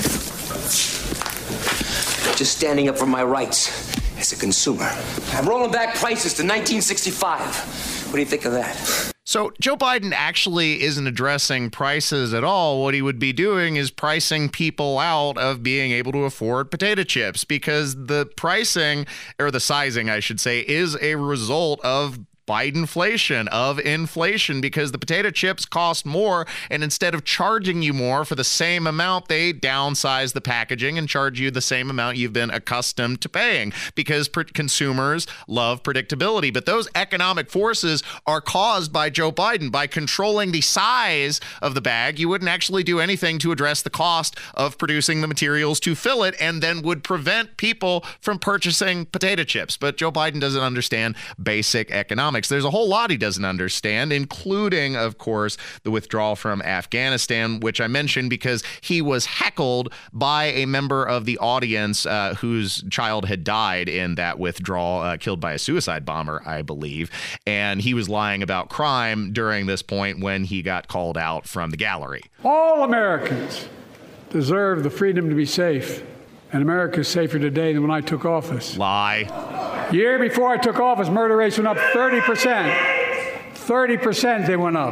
Just standing up for my rights as a consumer. I'm rolling back prices to nineteen sixty-five. What do you think of that? So Joe Biden actually isn't addressing prices at all. What he would be doing is pricing people out of being able to afford potato chips, because the pricing, or the sizing, I should say, is a result of Bidenflation, of inflation, because the potato chips cost more, and instead of charging you more for the same amount, they downsize the packaging and charge you the same amount you've been accustomed to paying, because pr- consumers love predictability. But those economic forces are caused by Joe Biden. By controlling the size of the bag, you wouldn't actually do anything to address the cost of producing the materials to fill it, and then would prevent people from purchasing potato chips. But Joe Biden doesn't understand basic economics. There's a whole lot he doesn't understand, including, of course, the withdrawal from Afghanistan, which I mentioned because he was heckled by a member of the audience uh, whose child had died in that withdrawal, uh, killed by a suicide bomber, I believe. And he was lying about crime during this point when he got called out from the gallery. All Americans deserve the freedom to be safe. And America is safer today than when I took office. Lie. Year before I took office, murder rates went up thirty percent. thirty percent they went up.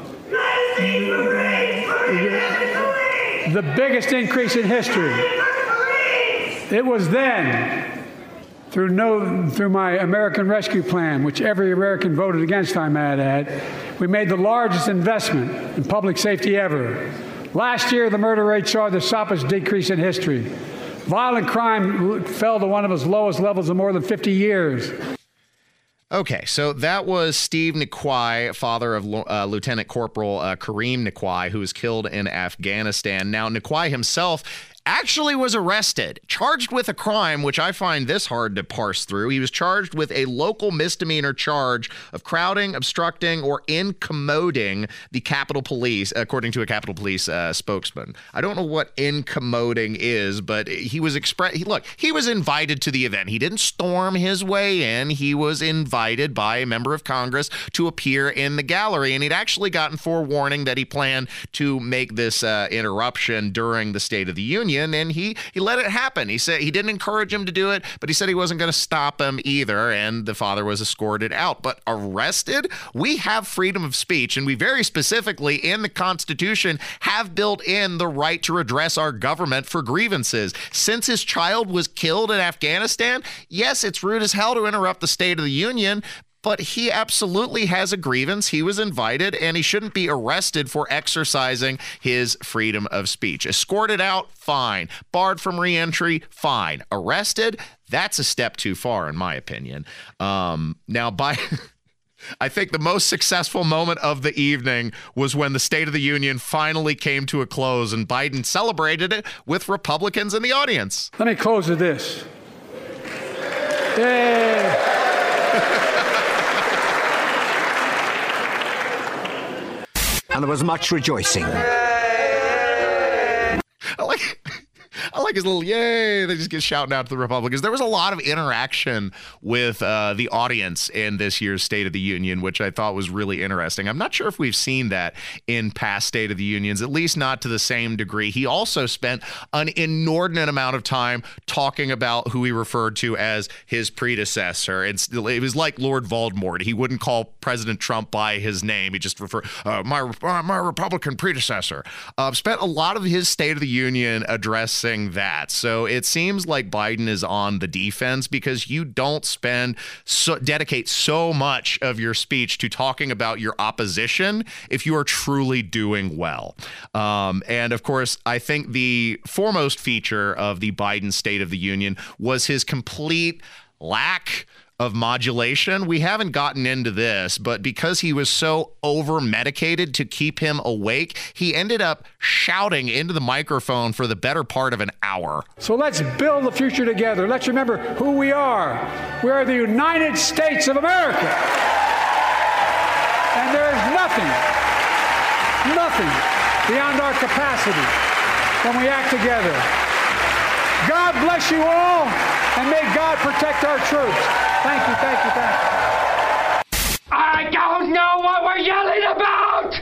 The biggest increase in history. It was then, through no, through my American Rescue Plan, which every American voted against, I might add, We made the largest investment in public safety ever. Last year, the murder rate saw the sharpest decrease in history. Violent crime fell to one of its lowest levels in more than fifty years. Okay, so that was Steve Nikwai, father of uh, Lieutenant Corporal uh, Kareem Nikwai, who was killed in Afghanistan. Now, Nikwai himself actually was arrested, charged with a crime, which I find this hard to parse through. He was charged with a local misdemeanor charge of crowding, obstructing, or incommoding the Capitol Police, according to a Capitol Police uh, spokesman. I don't know what incommoding is, but he was express. He, look, he was invited to the event. He didn't storm his way in. He was invited by a member of Congress to appear in the gallery, and he'd actually gotten forewarning that he planned to make this uh, interruption during the State of the Union. And he he let it happen. He said he didn't encourage him to do it, but he said he wasn't going to stop him either. And the father was escorted out. But arrested? We have freedom of speech, and we very specifically in the Constitution have built in the right to redress our government for grievances. Since his child was killed in Afghanistan, yes, it's rude as hell to interrupt the State of the Union, but he absolutely has a grievance. He was invited, and he shouldn't be arrested for exercising his freedom of speech. Escorted out, fine. Barred from re-entry, fine. Arrested, that's a step too far, in my opinion. Um, now, by... I think the most successful moment of the evening was when the State of the Union finally came to a close, and Biden celebrated it with Republicans in the audience. Let me close with this. Yay! And there was much rejoicing. I like, I like his little yay. They just get shouting out to the Republicans. There was a lot of interaction with uh, the audience in this year's State of the Union, which I thought was really interesting. I'm not sure if we've seen that in past State of the Unions, at least not to the same degree. He also spent an inordinate amount of time talking about who he referred to as his predecessor. It's, it was like Lord Voldemort. He wouldn't call President Trump by his name. He just referred, uh, my, uh, my Republican predecessor. Uh, spent a lot of his State of the Union addressing that. So it seems like Biden is on the defense because you don't spend so dedicate so much of your speech to talking about your opposition if you are truly doing well. Um, and of course, I think the foremost feature of the Biden State of the Union was his complete lack of modulation. We haven't gotten into this, but because he was so over-medicated to keep him awake, he ended up shouting into the microphone for the better part of an hour. So let's build the future together. Let's remember who we are. We are the United States of America. And there is nothing, nothing beyond our capacity when we act together. God bless you all, and may God protect our troops. Thank you, thank you, thank you. I don't know what we're yelling about!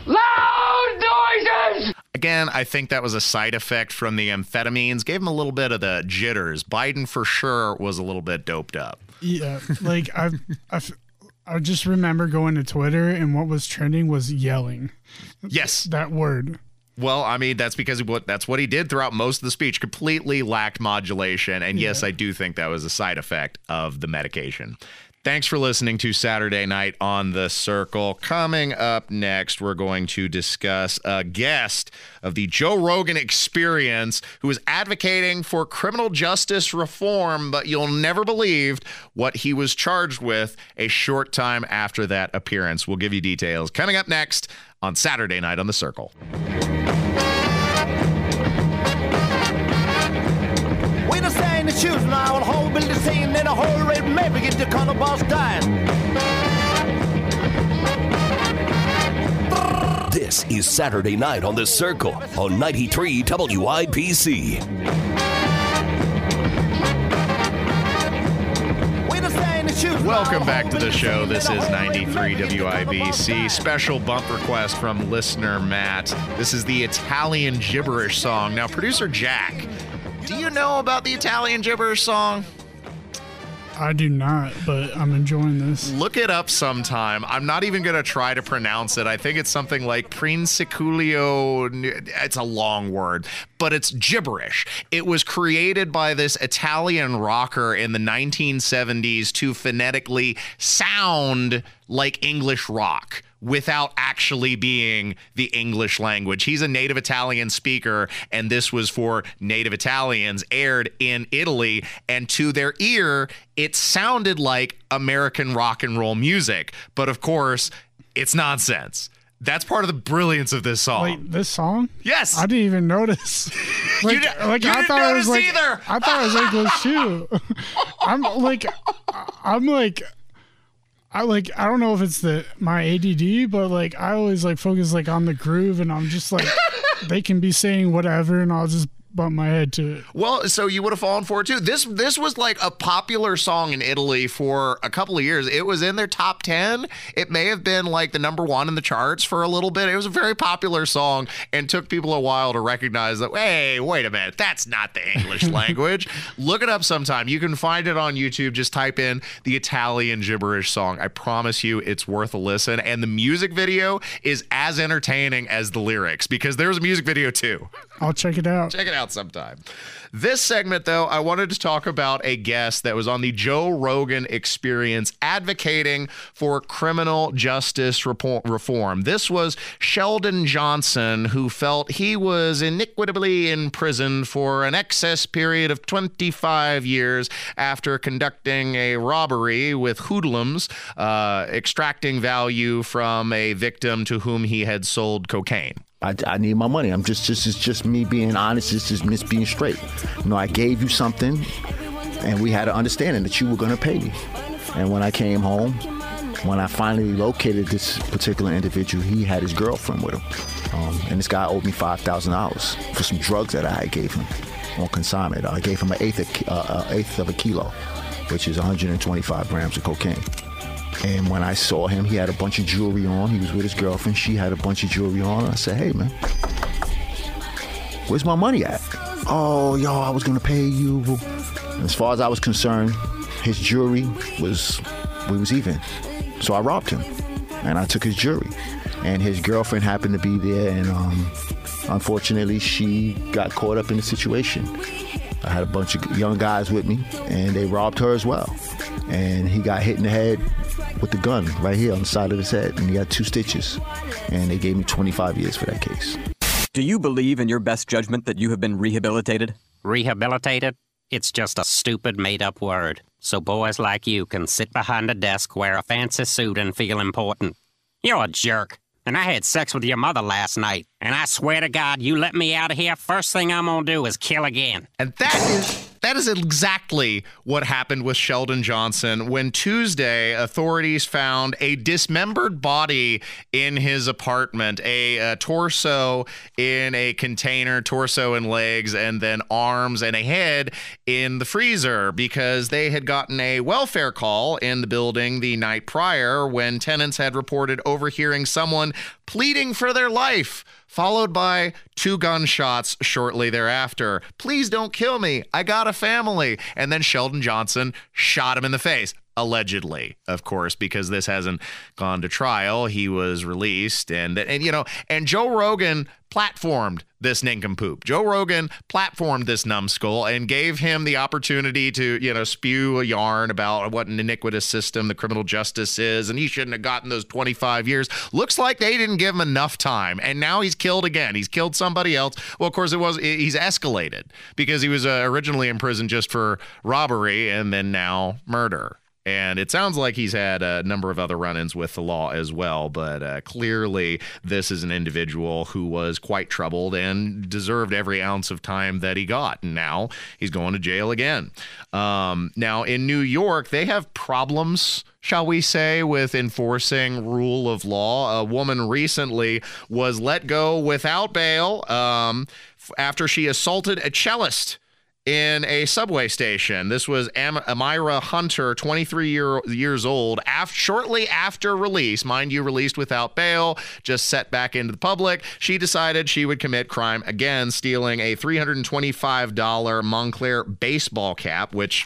Loud noises! Again, I think that was a side effect from the amphetamines. Gave him a little bit of the jitters. Biden, for sure, was a little bit doped up. Yeah, like, I I just remember going to Twitter, and what was trending was yelling. Yes. That word. Well, I mean, that's because what that's what he did throughout most of the speech, completely lacked modulation. And yes, Yeah. I do think that was a side effect of the medication. Thanks for listening to Saturday Night on the Circle. Coming up next, we're going to discuss a guest of the Joe Rogan Experience who is advocating for criminal justice reform, but you'll never believe what he was charged with a short time after that appearance. We'll give you details. Coming up next on Saturday Night on the Circle. When I stay in the shoes now, the whole building saying that the whole red maybe get the color boss dying. This is Saturday Night on the Circle on ninety-three W I B C. Welcome back to the show. This is ninety-three W I B C. Special bump request from listener Matt. This is the Italian gibberish song. Now, producer Jack, do you know about the Italian gibberish song? I do not, but I'm enjoying this. Look it up sometime. I'm not even going to try to pronounce it. I think it's something like Princiculio. It's a long word, but it's gibberish. It was created by this Italian rocker in the nineteen seventies to phonetically sound like English rock, without actually being the English language. He's a native Italian speaker, and this was for native Italians, aired in Italy, and to their ear, it sounded like American rock and roll music. But of course, it's nonsense. That's part of the brilliance of this song. Wait, this song? Yes. I didn't even notice. Like, you did, like you I didn't thought notice it was like, either. I thought it was English too. I'm like, I'm like, I like, I don't know if it's the my A D D, but like, I always like focus like on the groove, and I'm just like, they can be saying whatever, and I'll just bump my head to it. Well, so you would have fallen for it too. This this was like a popular song in Italy for a couple of years. It was in their top ten. It may have been like the number one in the charts for a little bit. It was a very popular song and took people a while to recognize that, hey, wait a minute, that's not the English language. Look it up sometime. You can find it on YouTube. Just type in the Italian gibberish song. I promise you it's worth a listen. And the music video is as entertaining as the lyrics, because there's a music video too. I'll check it out. Check it out sometime. This segment, though, I wanted to talk about a guest that was on the Joe Rogan Experience advocating for criminal justice reform. This was Sheldon Johnson, who felt he was iniquitably imprisoned for an excess period of twenty-five years after conducting a robbery with hoodlums, uh, extracting value from a victim to whom he had sold cocaine. I, I need my money. I'm just, just, it's just me being honest. It's just me being straight. You know, I gave you something, and we had an understanding that you were going to pay me. And when I came home, when I finally located this particular individual, he had his girlfriend with him. Um, and this guy owed me five thousand dollars for some drugs that I gave him on consignment. I gave him an eighth of, uh, uh, eighth of a kilo, which is one hundred twenty-five grams of cocaine. And when I saw him, he had a bunch of jewelry on. He was with his girlfriend. She had a bunch of jewelry on. I said, hey, man, where's my money at? Oh, yo, I was going to pay you. And as far as I was concerned, his jewelry was, we was even. So I robbed him, and I took his jewelry. And his girlfriend happened to be there, and um, unfortunately, she got caught up in the situation. I had a bunch of young guys with me, and they robbed her as well. And he got hit in the head with the gun right here on the side of his head, and he had two stitches. And they gave me twenty-five years for that case. Do you believe in your best judgment that you have been rehabilitated? Rehabilitated? It's just a stupid made-up word. So boys like you can sit behind a desk, wear a fancy suit, and feel important. You're a jerk. And I had sex with your mother last night. And I swear to God, you let me out of here, first thing I'm gonna do is kill again. And that is that is exactly what happened with Sheldon Johnson when Tuesday authorities found a dismembered body in his apartment, a, a torso in a container, torso and legs, and then arms and a head in the freezer, because they had gotten a welfare call in the building the night prior when tenants had reported overhearing someone pleading for their life, followed by two gunshots shortly thereafter. Please don't kill me. I got a family. And then Sheldon Johnson shot him in the face. Allegedly, of course, because this hasn't gone to trial. He was released, and, and you know, and Joe Rogan platformed this nincompoop. Joe Rogan platformed this numbskull and gave him the opportunity to, you know, spew a yarn about what an iniquitous system the criminal justice is, and he shouldn't have gotten those twenty-five years. Looks like they didn't give him enough time, and now he's killed again. He's killed somebody else. Well, of course, it was he's escalated because he was uh, originally in prison just for robbery, and then now murder. And it sounds like he's had a number of other run-ins with the law as well, but uh, clearly this is an individual who was quite troubled and deserved every ounce of time that he got. And now he's going to jail again. Um, now, in New York, they have problems, shall we say, with enforcing rule of law. A woman recently was let go without bail um, after she assaulted a cellist in a subway station. This was Am- Amira Hunter, twenty-three year, years old. After, shortly after release, mind you, released without bail, just set back into the public, she decided she would commit crime again, stealing a three hundred twenty-five dollars Montclair baseball cap, which,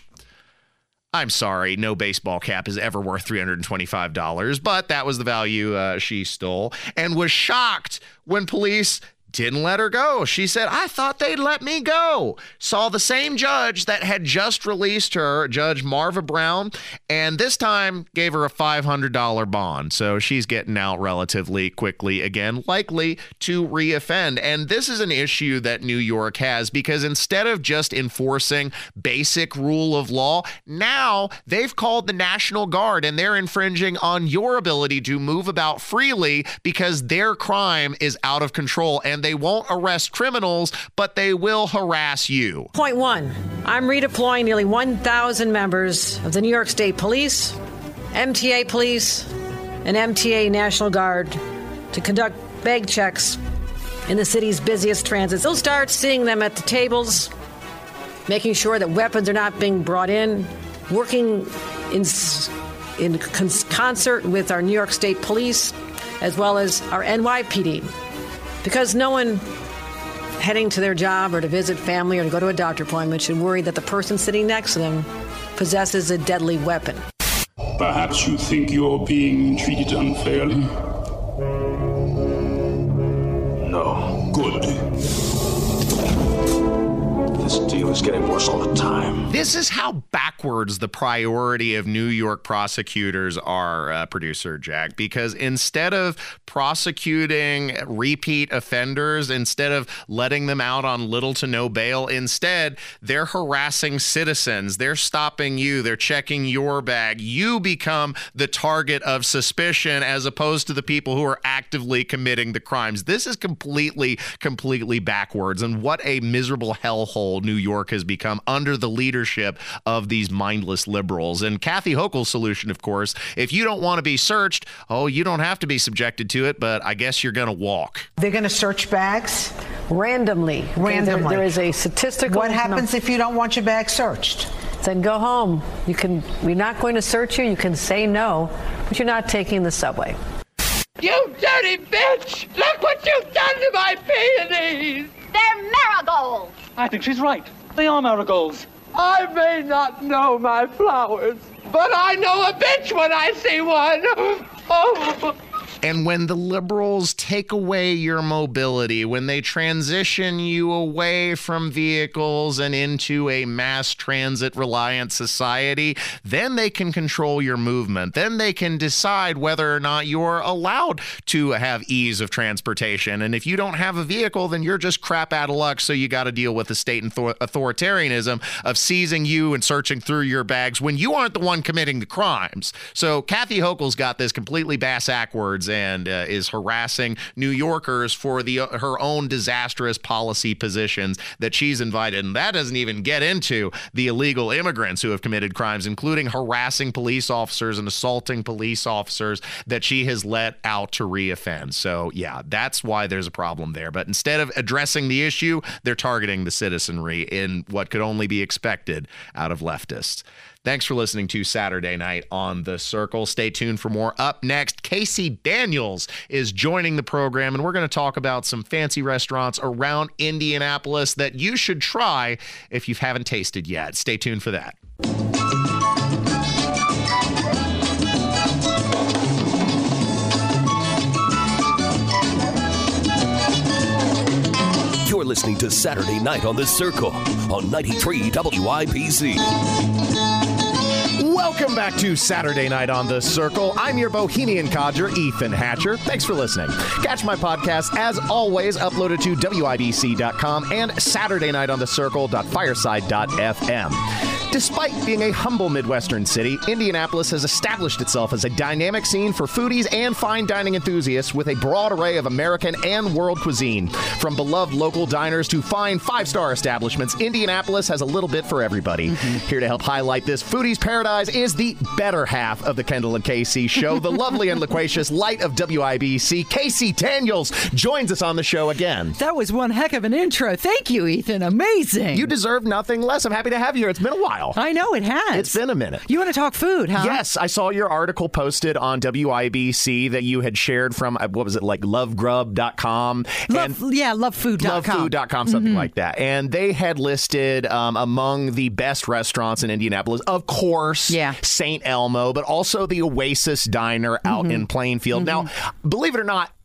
I'm sorry, no baseball cap is ever worth three hundred twenty-five dollars, but that was the value uh, she stole, and was shocked when police didn't let her go. She said, I thought they'd let me go. Saw the same judge that had just released her, Judge Marva Brown, and this time gave her a five hundred dollars bond. So she's getting out relatively quickly again, likely to reoffend. And this is an issue that New York has because instead of just enforcing basic rule of law, now they've called the National Guard and they're infringing on your ability to move about freely because their crime is out of control and they won't arrest criminals, but they will harass you. Point one, I'm redeploying nearly one thousand members of the New York State Police, M T A Police, and M T A National Guard to conduct bag checks in the city's busiest transits. They'll start seeing them at the tables, making sure that weapons are not being brought in, working in, in concert with our New York State Police, as well as our N Y P D. Because no one heading to their job or to visit family or to go to a doctor appointment should worry that the person sitting next to them possesses a deadly weapon. Perhaps you think you're being treated unfairly? No. Good. This deal is getting worse all the time. This is how backwards the priority of New York prosecutors are, uh, producer Jack, because instead of prosecuting repeat offenders, instead of letting them out on little to no bail, instead they're harassing citizens. They're stopping you. They're checking your bag. You become the target of suspicion as opposed to the people who are actively committing the crimes. This is completely, completely backwards. And what a miserable hellhole New York has become under the leadership of these mindless liberals. And Kathy Hochul's solution, of course, if you don't want to be searched, oh, you don't have to be subjected to it, but I guess you're going to walk. They're going to search bags? Randomly. Randomly. Okay, there, there is a statistical... What happens no. if you don't want your bag searched? Then go home. You can. We're not going to search you. You can say no, but you're not taking the subway. You dirty bitch! Look what you've done to my peonies! They're marigolds! I think she's right. They are marigolds. I may not know my flowers, but I know a bitch when I see one. Oh. And when the liberals take away your mobility, when they transition you away from vehicles and into a mass transit reliant society, then they can control your movement. Then they can decide whether or not you're allowed to have ease of transportation. And if you don't have a vehicle, then you're just crap out of luck. So you got to deal with the state authoritarianism of seizing you and searching through your bags when you aren't the one committing the crimes. So Kathy Hochul's got this completely bass-ackwards and uh, is harassing New Yorkers for the uh, her own disastrous policy positions that she's invited. And that doesn't even get into the illegal immigrants who have committed crimes, including harassing police officers and assaulting police officers that she has let out to reoffend. So, yeah, that's why there's a problem there. But instead of addressing the issue, they're targeting the citizenry in what could only be expected out of leftists. Thanks for listening to Saturday Night on The Circle. Stay tuned for more. Up next, Casey Daniels is joining the program, and we're going to talk about some fancy restaurants around Indianapolis that you should try if you haven't tasted yet. Stay tuned for that. You're listening to Saturday Night on The Circle on ninety-three W I B C. Welcome back to Saturday Night on The Circle. I'm your bohemian codger, Ethan Hatcher. Thanks for listening. Catch my podcast, as always, uploaded to W I B C dot com and Saturday Night on The Circle dot fireside dot f m. Despite being a humble Midwestern city, Indianapolis has established itself as a dynamic scene for foodies and fine dining enthusiasts with a broad array of American and world cuisine. From beloved local diners to fine five-star establishments, Indianapolis has a little bit for everybody. Mm-hmm. Here to help highlight this foodie's paradise is the better half of the Kendall and Casey show, the lovely and loquacious light of W I B C, Casey Daniels, joins us on the show again. That was one heck of an intro. Thank you, Ethan. Amazing. You deserve nothing less. I'm happy to have you here. It's been a while. I know it has. It's been a minute. You want to talk food, huh? Yes. I saw your article posted on W I B C that you had shared from, what was it, like love grub dot com? Love, and yeah, love food dot com. love food dot com, something mm-hmm. like that. And they had listed um, among the best restaurants in Indianapolis, of course, yeah. Saint Elmo, but also the Oasis Diner out mm-hmm. in Plainfield. Mm-hmm. Now, believe it or not,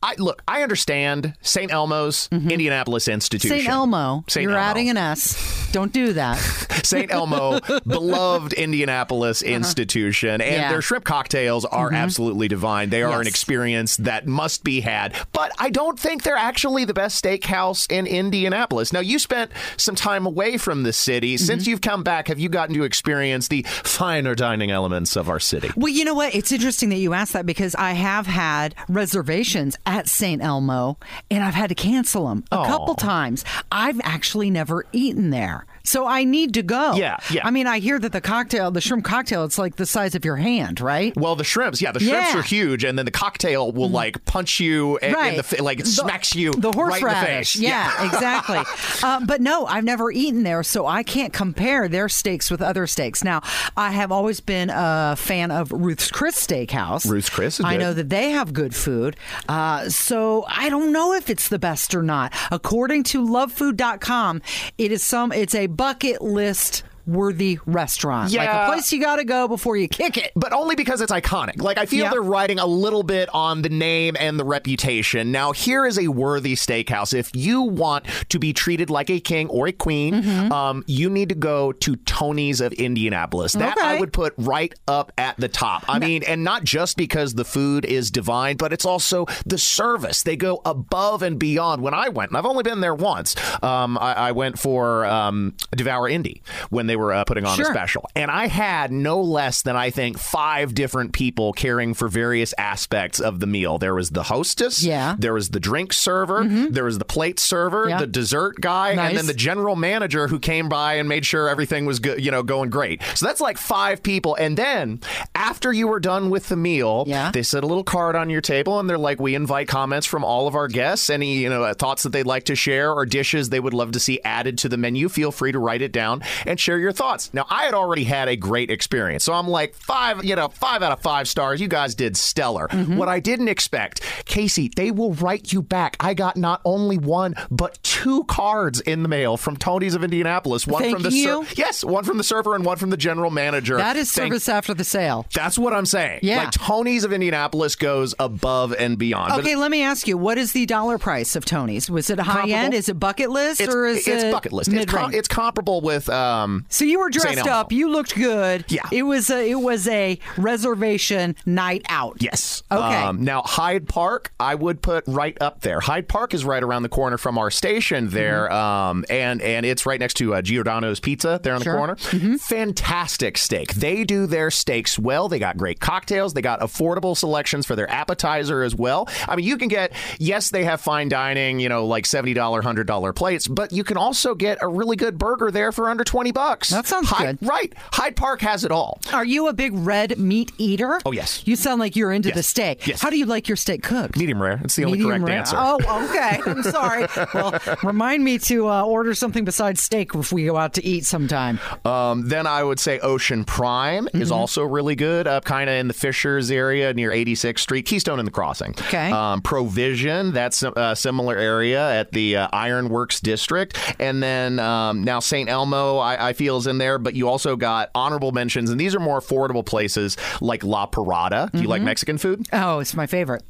I look, I understand Saint Elmo's Indianapolis institution. Saint Elmo. Saint You're Elmo. adding an S. Don't do that. Saint Elmo, beloved Indianapolis uh-huh. institution, and Yeah. their shrimp cocktails are Mhm. absolutely divine. They are Yes. an experience that must be had. But I don't think they're actually the best steakhouse in Indianapolis. Now, you spent some time away from the city. Mm-hmm. Since you've come back, have you gotten to experience the finer dining elements of our city? Well, you know what? It's interesting that you asked that because I have had reservations at Saint Elmo and I've had to cancel them a Aw. couple times. I've actually never eaten there. So I need to go. Yeah, yeah. I mean, I hear that the cocktail, the shrimp cocktail, it's like the size of your hand, right? Well, the shrimps, yeah, the shrimps Yeah. are huge, and then the cocktail will like punch you in, Right. in the fa- like it The- smacks you the right in the horseradish. face. Yeah, exactly. uh, but no, I've never eaten there, so I can't compare their steaks with other steaks. Now, I have always been a fan of Ruth's Chris Steakhouse. Ruth's Chris is I good. know that they have good food, uh, so I don't know if it's the best or not. According to love food dot com, it is some. It's a bucket list worthy restaurant. Like Yeah. a place you got to go before you kick it. But only because it's iconic. Like, I feel Yep. they're riding a little bit on the name and the reputation. Now, here is a worthy steakhouse. If you want to be treated like a king or a queen, Mm-hmm. um, you need to go to Tony's of Indianapolis. That I Okay. would put right up at the top. I mean, and not just because the food is divine, but it's also the service. They go above and beyond. When I went, and I've only been there once, um, I, I went for um, Devour Indy when they were uh, putting on Sure. a special. And I had no less than, I think, five different people caring for various aspects of the meal. There was the hostess. Yeah. There was the drink server. There was the plate server, Yeah. the dessert guy, Nice. and then the general manager who came by and made sure everything was good, you know, going great. So that's like five people. And then after you were done with the meal, Yeah. they set a little card on your table and they're like, we invite comments from all of our guests. Any, you know, thoughts that they'd like to share or dishes they would love to see added to the menu. Feel free to write it down and share your thoughts. Now, I had already had a great experience. So I'm like, five, you know, five out of five stars. You guys did stellar. Mm-hmm. What I didn't expect, Casey, they will write you back. I got not only one, but two cards in the mail from Tony's of Indianapolis. One from the Thanking ser- you? Yes, one from the server and one from the general manager. That is Thank- service after the sale. That's what I'm saying. Yeah. Like, Tony's of Indianapolis goes above and beyond. But Okay, let me ask you, what is the dollar price of Tony's? Was it high Comparable. end? Is it bucket list it's, or is it's it bucket list. It's, com- mid-range? it's comparable with. Um, So you were Saint dressed Elmo. up, you looked good. Yeah. It was a, it was a reservation night out. Yes. Okay. Um, now, Hyde Park, I would put right up there. Hyde Park is right around the corner from our station there, Mm-hmm. um, and and it's right next to uh, Giordano's Pizza there on Sure. the corner. Mm-hmm. Fantastic steak. They do their steaks well. They got great cocktails. They got affordable selections for their appetizer as well. I mean, you can get, yes, they have fine dining, you know, like seventy dollars, one hundred dollars plates, but you can also get a really good burger there for under twenty bucks. That sounds Hyde, good. Right. Hyde Park has it all. Are you a big red meat eater? Oh, yes. You sound like you're into Yes. the steak. Yes. How do you like your steak cooked? Medium rare. It's the only Medium correct rare. answer. Oh, okay. I'm sorry. Well, remind me to uh, order something besides steak if we go out to eat sometime. Um, then I would say Ocean Prime is Mm-hmm. also really good, up kind of in the Fishers area near eighty-sixth Street, Keystone and the Crossing. Okay. Um, Provision, that's a similar area at the uh, Ironworks District. And then um, now Saint Elmo, I, I feel, is in there, but you also got honorable mentions, and these are more affordable places like La Parada. Do you like Mexican food? Oh, it's my favorite.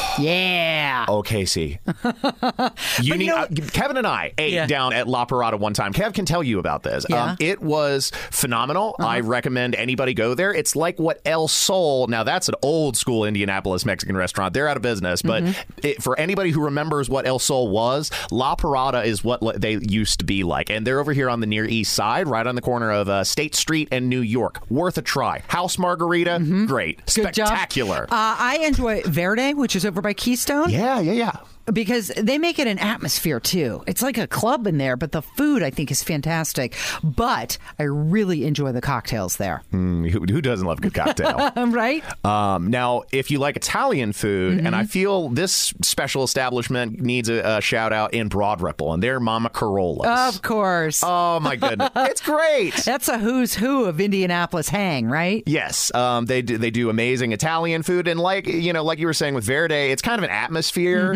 yeah. Oh, Casey. you need, you know- uh, Kevin and I ate Yeah. down at La Parada one time. Kev can tell you about this. Yeah. Um, it was phenomenal. I recommend anybody go there. It's like what El Sol, now that's an old school Indianapolis Mexican restaurant. They're out of business, but it, for anybody who remembers what El Sol was, La Parada is what le- they used to be like. And they're over here on the Near East Side, right on the corner of uh, State Street and New York. Worth a try. House margarita, great. Good job. Spectacular. Uh, I enjoy Verde, which is over by Keystone. Yeah, yeah, yeah. Because they make it an atmosphere too. It's like a club in there, but the food I think is fantastic. But I really enjoy the cocktails there. Mm, who, who doesn't love a good cocktail? Right? Um, now, if you like Italian food, Mm-hmm. and I feel this special establishment needs a, a shout out in Broad Ripple, and they're Mama Carolla's. Of course. Oh my goodness, it's great. That's a who's who of Indianapolis hang, right? Yes, um, they do, they do amazing Italian food, and like you know, like you were saying with Verde, it's kind of an atmosphere. Mm-hmm. You know, they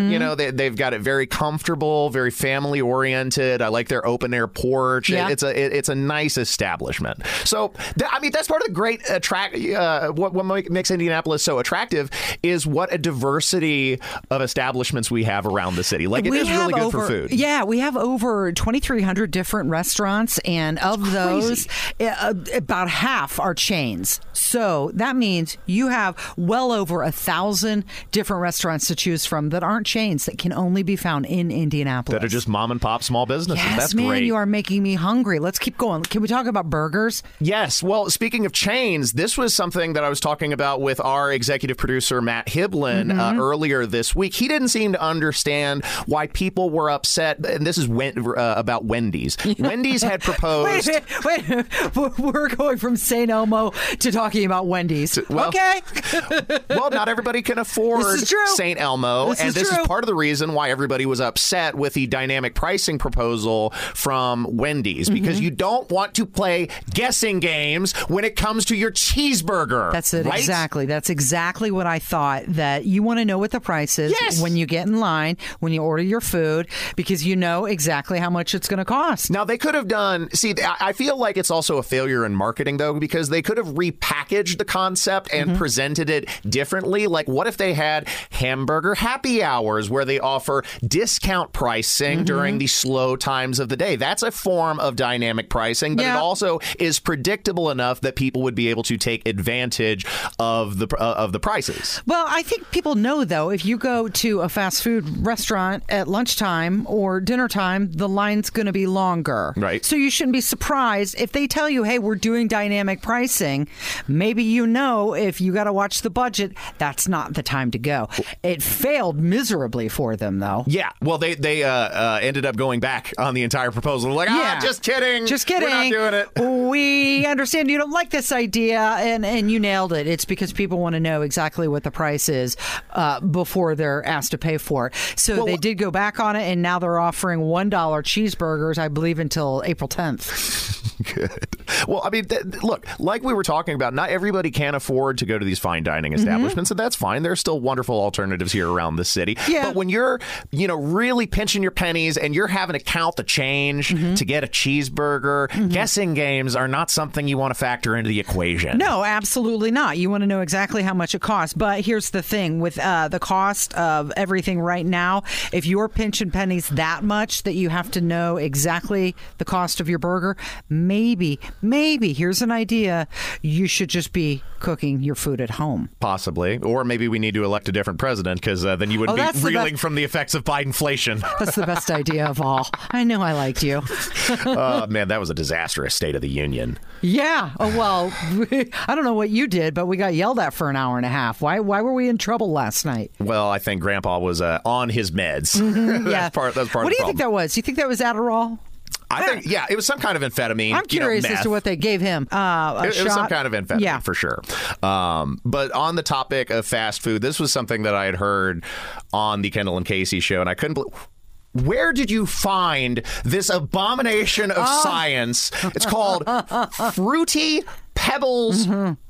They, they've got it very comfortable, very family oriented. I like their open air porch. Yeah. It's a it, it's a nice establishment. So th- I mean, that's part of the great attract. Uh, what what makes Indianapolis so attractive is what a diversity of establishments we have around the city. Like it we is have really good over, for food. Yeah, we have over twenty-three hundred different restaurants, and of those, uh, about half are chains. So that means you have well over a thousand different restaurants to choose from that aren't chains, that can only be found in Indianapolis. That are just mom and pop small businesses. Yes, That's man, great. you are making me hungry. Let's keep going. Can we talk about burgers? Yes. Well, speaking of chains, this was something that I was talking about with our executive producer, Matt Hiblin, Mm-hmm. uh, earlier this week. He didn't seem to understand why people were upset. And this is when, uh, about Wendy's. Wendy's had proposed. Wait, wait, wait. We're going from Saint Elmo to talking about Wendy's. Well, okay. Well, not everybody can afford This is true. Saint Elmo. This and is this true. is part of the reason why everybody was upset with the dynamic pricing proposal from Wendy's, because Mm-hmm. you don't want to play guessing games when it comes to your cheeseburger. That's it. Right? Exactly. That's exactly what I thought, that you want to know what the price is Yes. when you get in line, when you order your food, because you know exactly how much it's going to cost. Now, they could have done, see, I I feel like it's also a failure in marketing, though, because they could have repackaged the concept and Mm-hmm. presented it differently. Like, what if they had hamburger happy hours where they offer discount pricing Mm-hmm. during the slow times of the day? That's a form of dynamic pricing, but Yeah. it also is predictable enough that people would be able to take advantage of the uh, of the prices. Well, I think people know, though, if you go to a fast food restaurant at lunchtime or dinner time, the line's going to be longer. Right. So you shouldn't be surprised if they tell you, hey, we're doing dynamic pricing. Maybe you know, if you got to watch the budget, that's not the time to go. It failed miserably for them, though. Yeah, well, they they uh, uh, ended up going back on the entire proposal. Like, Yeah. ah, just kidding. Just kidding. We're not doing it. We understand you don't like this idea, and, and you nailed it. It's because people want to know exactly what the price is uh, before they're asked to pay for it. So Well, they did go back on it, and now they're offering one dollar cheeseburgers, I believe, until April tenth. Good. Well, I mean, th- look, like we were talking about, not everybody can afford to go to these fine dining establishments, and that's fine. There's still wonderful alternatives here around the city. Yeah. But when you're, you know, really pinching your pennies and you're having to count the change to get a cheeseburger, guessing games are not something you want to factor into the equation. No, absolutely not. You want to know exactly how much it costs. But here's the thing with uh, the cost of everything right now, if you're pinching pennies that much that you have to know exactly the cost of your burger, maybe, maybe, here's an idea, you should just be cooking your food at home. Possibly. Or maybe we need to elect a different president, because uh, then you wouldn't Oh, that's be the reeling best- from the effects of Bidenflation. That's the best idea of all. I know I liked you. uh, man, that was a disastrous State of the Union. Yeah. Oh, well, I don't know what you did, but we got yelled at for an hour and a half. Why Why were we in trouble last night? Well, I think Grandpa was uh, on his meds. Mhm, yeah. that's part. That's part. What of do the you think problem. that was? You think that was Adderall? I think, yeah, it was some kind of amphetamine. I'm curious you know, as to meth. what they gave him. Uh, a It, it was some shot? kind of amphetamine, Yeah. for sure. Um, but on the topic of fast food, this was something that I had heard on the Kendall and Casey show, and I couldn't believe. Where did you find this abomination of Oh. science? It's called Fruity Pebbles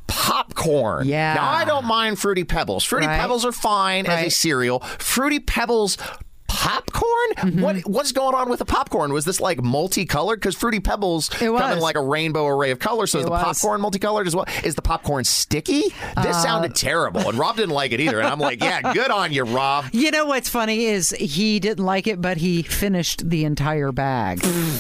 popcorn. Yeah. Now, I don't mind Fruity Pebbles. Fruity Right. Pebbles are fine as a Right. cereal. Fruity Pebbles popcorn? Mm-hmm. What What's going on with the popcorn? Was this like multicolored? Because Fruity Pebbles It come in was. like a rainbow array of colors. So It is the was. popcorn multicolored as well? Is the popcorn sticky? This Uh, sounded terrible. And Rob didn't like it either. And I'm like, yeah, good on you, Rob. You know what's funny is he didn't like it, but he finished the entire bag.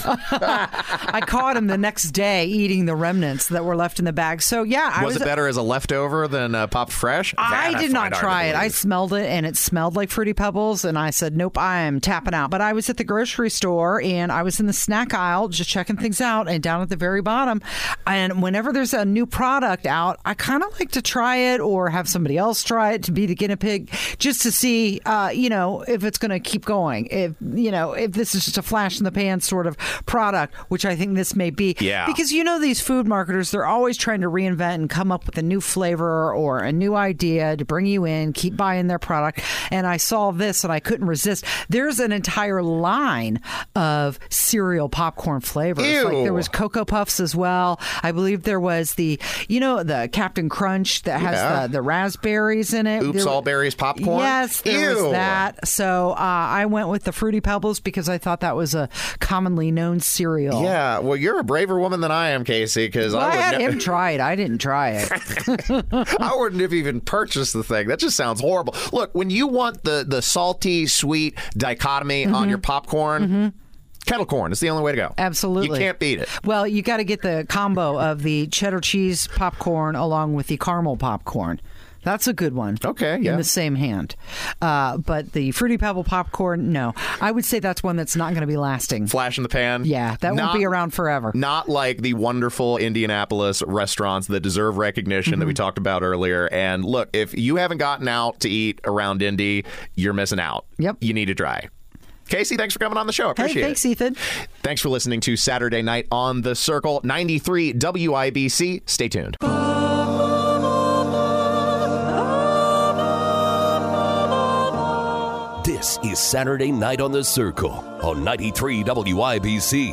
I caught him the next day eating the remnants that were left in the bag. So yeah, I Was was. it better as a leftover than uh, popped fresh? I That did not find hard to try it. I believe. smelled it and it smelled like Fruity Pebbles. And I said, nope, I am tapping out. But I was at the grocery store and I was in the snack aisle just checking things out. And down at the very bottom, and whenever there's a new product out, I kind of like to try it or have somebody else try it to be the guinea pig just to see, uh, you know, if it's going to keep going. If, you know, if this is just a flash in the pan sort of product, which I think this may be. Yeah. Because, you know, these food marketers, they're always trying to reinvent and come up with a new flavor or a new idea to bring you in, keep buying their product. And I saw this and I couldn't resist. There's an entire line of cereal popcorn flavors. Ew. Like there was Cocoa Puffs as well. I believe there was the, you know, the Captain Crunch that has Yeah. the, the raspberries in it. Oops, There- all berries popcorn. Yes, there Ew. was that. So uh, I went with the Fruity Pebbles because I thought that was a commonly known cereal. Yeah, well, you're a braver woman than I am, Casey, because Well, I I would had ne- him try it. I didn't try it. I wouldn't have even purchased the thing. That just sounds horrible. Look, when you want the, the salty, sweet dichotomy on your popcorn, kettle corn is the only way to go. Absolutely. You can't beat it. Well, you got to get the combo of the cheddar cheese popcorn along with the caramel popcorn. That's a good one. Okay, yeah. In the same hand. Uh, but the Fruity Pebble popcorn, no. I would say that's one that's not going to be lasting. Flash in the pan. Yeah, that Not- won't be around forever. Not like the wonderful Indianapolis restaurants that deserve recognition Mm-hmm. that we talked about earlier. And look, if you haven't gotten out to eat around Indy, you're missing out. Yep. You need to try. Casey, thanks for coming on the show. I Hey, appreciate thanks, it. Ethan. Thanks for listening to Saturday Night on the Circle, ninety-three W I B C. Stay tuned. This is Saturday Night on the Circle on ninety-three W I B C.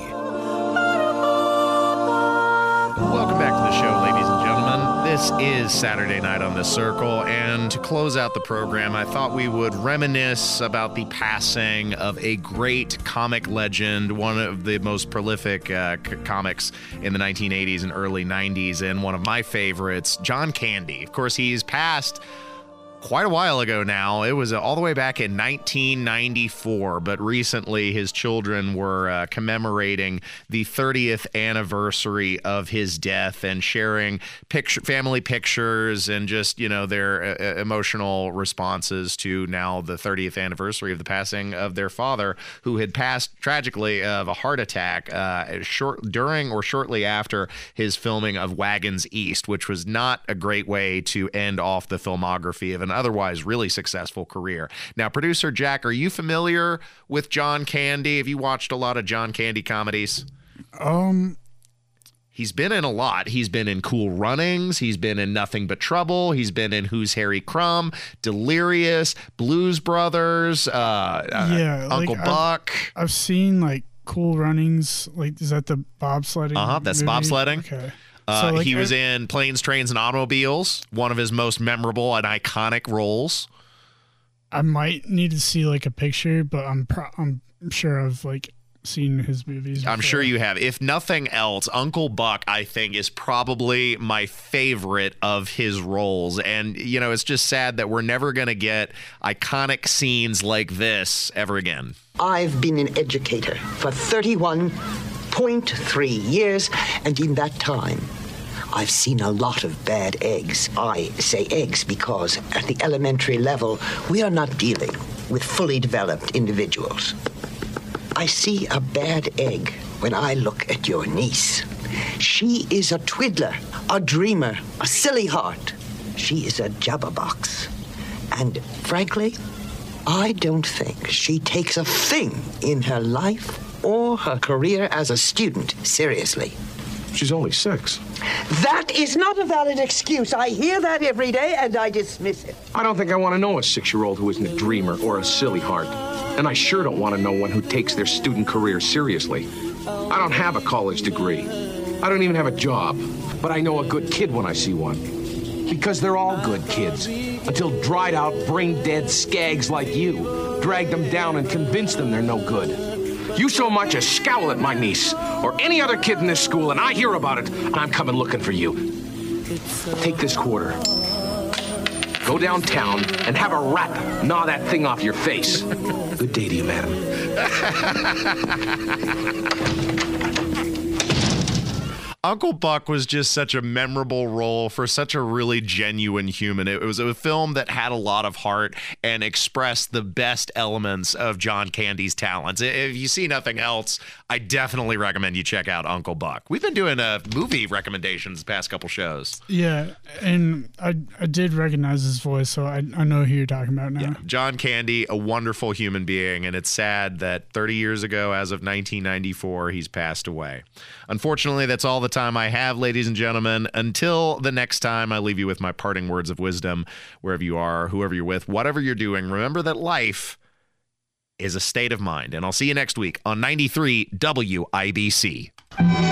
Welcome back to the show, ladies and gentlemen. This is Saturday Night on the Circle, and to close out the program, I thought we would reminisce about the passing of a great comic legend, one of the most prolific uh, c- comics in the nineteen eighties and early nineties, and one of my favorites, John Candy. Of course, he's passed quite a while ago now. It was uh, all the way back in nineteen ninety-four, but recently his children were uh, commemorating the thirtieth anniversary of his death and sharing picture, family pictures and just, you know, their uh, emotional responses to now the thirtieth anniversary of the passing of their father, who had passed tragically of a heart attack uh, short during or shortly after his filming of Wagons East, which was not a great way to end off the filmography of an otherwise really successful career. Now, producer Jack, are you familiar with John Candy? Have you watched a lot of John Candy comedies? Um, He's been in a lot. He's been in Cool Runnings. He's been in Nothing But Trouble. He's been in Who's Harry Crumb, Delirious, Blues Brothers, uh, yeah, uh, Uncle like, Buck. I've, I've seen like Cool Runnings. Like, is that the bobsledding? Uh-huh, that's movie? bobsledding. Okay. Uh, So, like, he was I- in Planes, Trains, and Automobiles, one of his most memorable and iconic roles. I might need to see like a picture, but I'm pro- I'm sure I've like seen his movies. I'm before. sure you have. If nothing else, Uncle Buck, I think, is probably my favorite of his roles. And, you know, it's just sad that we're never going to get iconic scenes like this ever again. I've been an educator for thirty-one point three years, and in that time, I've seen a lot of bad eggs. I say eggs because at the elementary level, we are not dealing with fully developed individuals. I see a bad egg when I look at your niece. She is a twiddler, a dreamer, a silly heart. She is a jabberbox. And frankly, I don't think she takes a thing in her life or her career as a student seriously. She's only six. That is not a valid excuse. I hear that every day and I dismiss it. I don't think I want to know a six-year-old who isn't a dreamer or a silly heart. And I sure don't want to know one who takes their student career seriously. I don't have a college degree. I don't even have a job. But I know a good kid when I see one. Because they're all good kids. Until dried out, brain-dead skags like you drag them down and convince them they're no good. You so much as scowl at my niece or any other kid in this school and I hear about it, and I'm coming looking for you. Take this quarter. Go downtown and have a rat gnaw that thing off your face. Good day to you, madam. Uncle Buck was just such a memorable role for such a really genuine human. It was a film that had a lot of heart and expressed the best elements of John Candy's talents. If you see nothing else, I definitely recommend you check out Uncle Buck. We've been doing uh, movie recommendations the past couple shows. Yeah, and I I did recognize his voice, so I I know who you're talking about now. Yeah. John Candy, a wonderful human being, and it's sad that thirty years ago, as of nineteen ninety-four, he's passed away. Unfortunately, that's all the time I have, ladies and gentlemen. Until the next time, I leave you with my parting words of wisdom. Wherever you are, whoever you're with, whatever you're doing, remember that life is a state of mind. And I'll see you next week on ninety-three W I B C.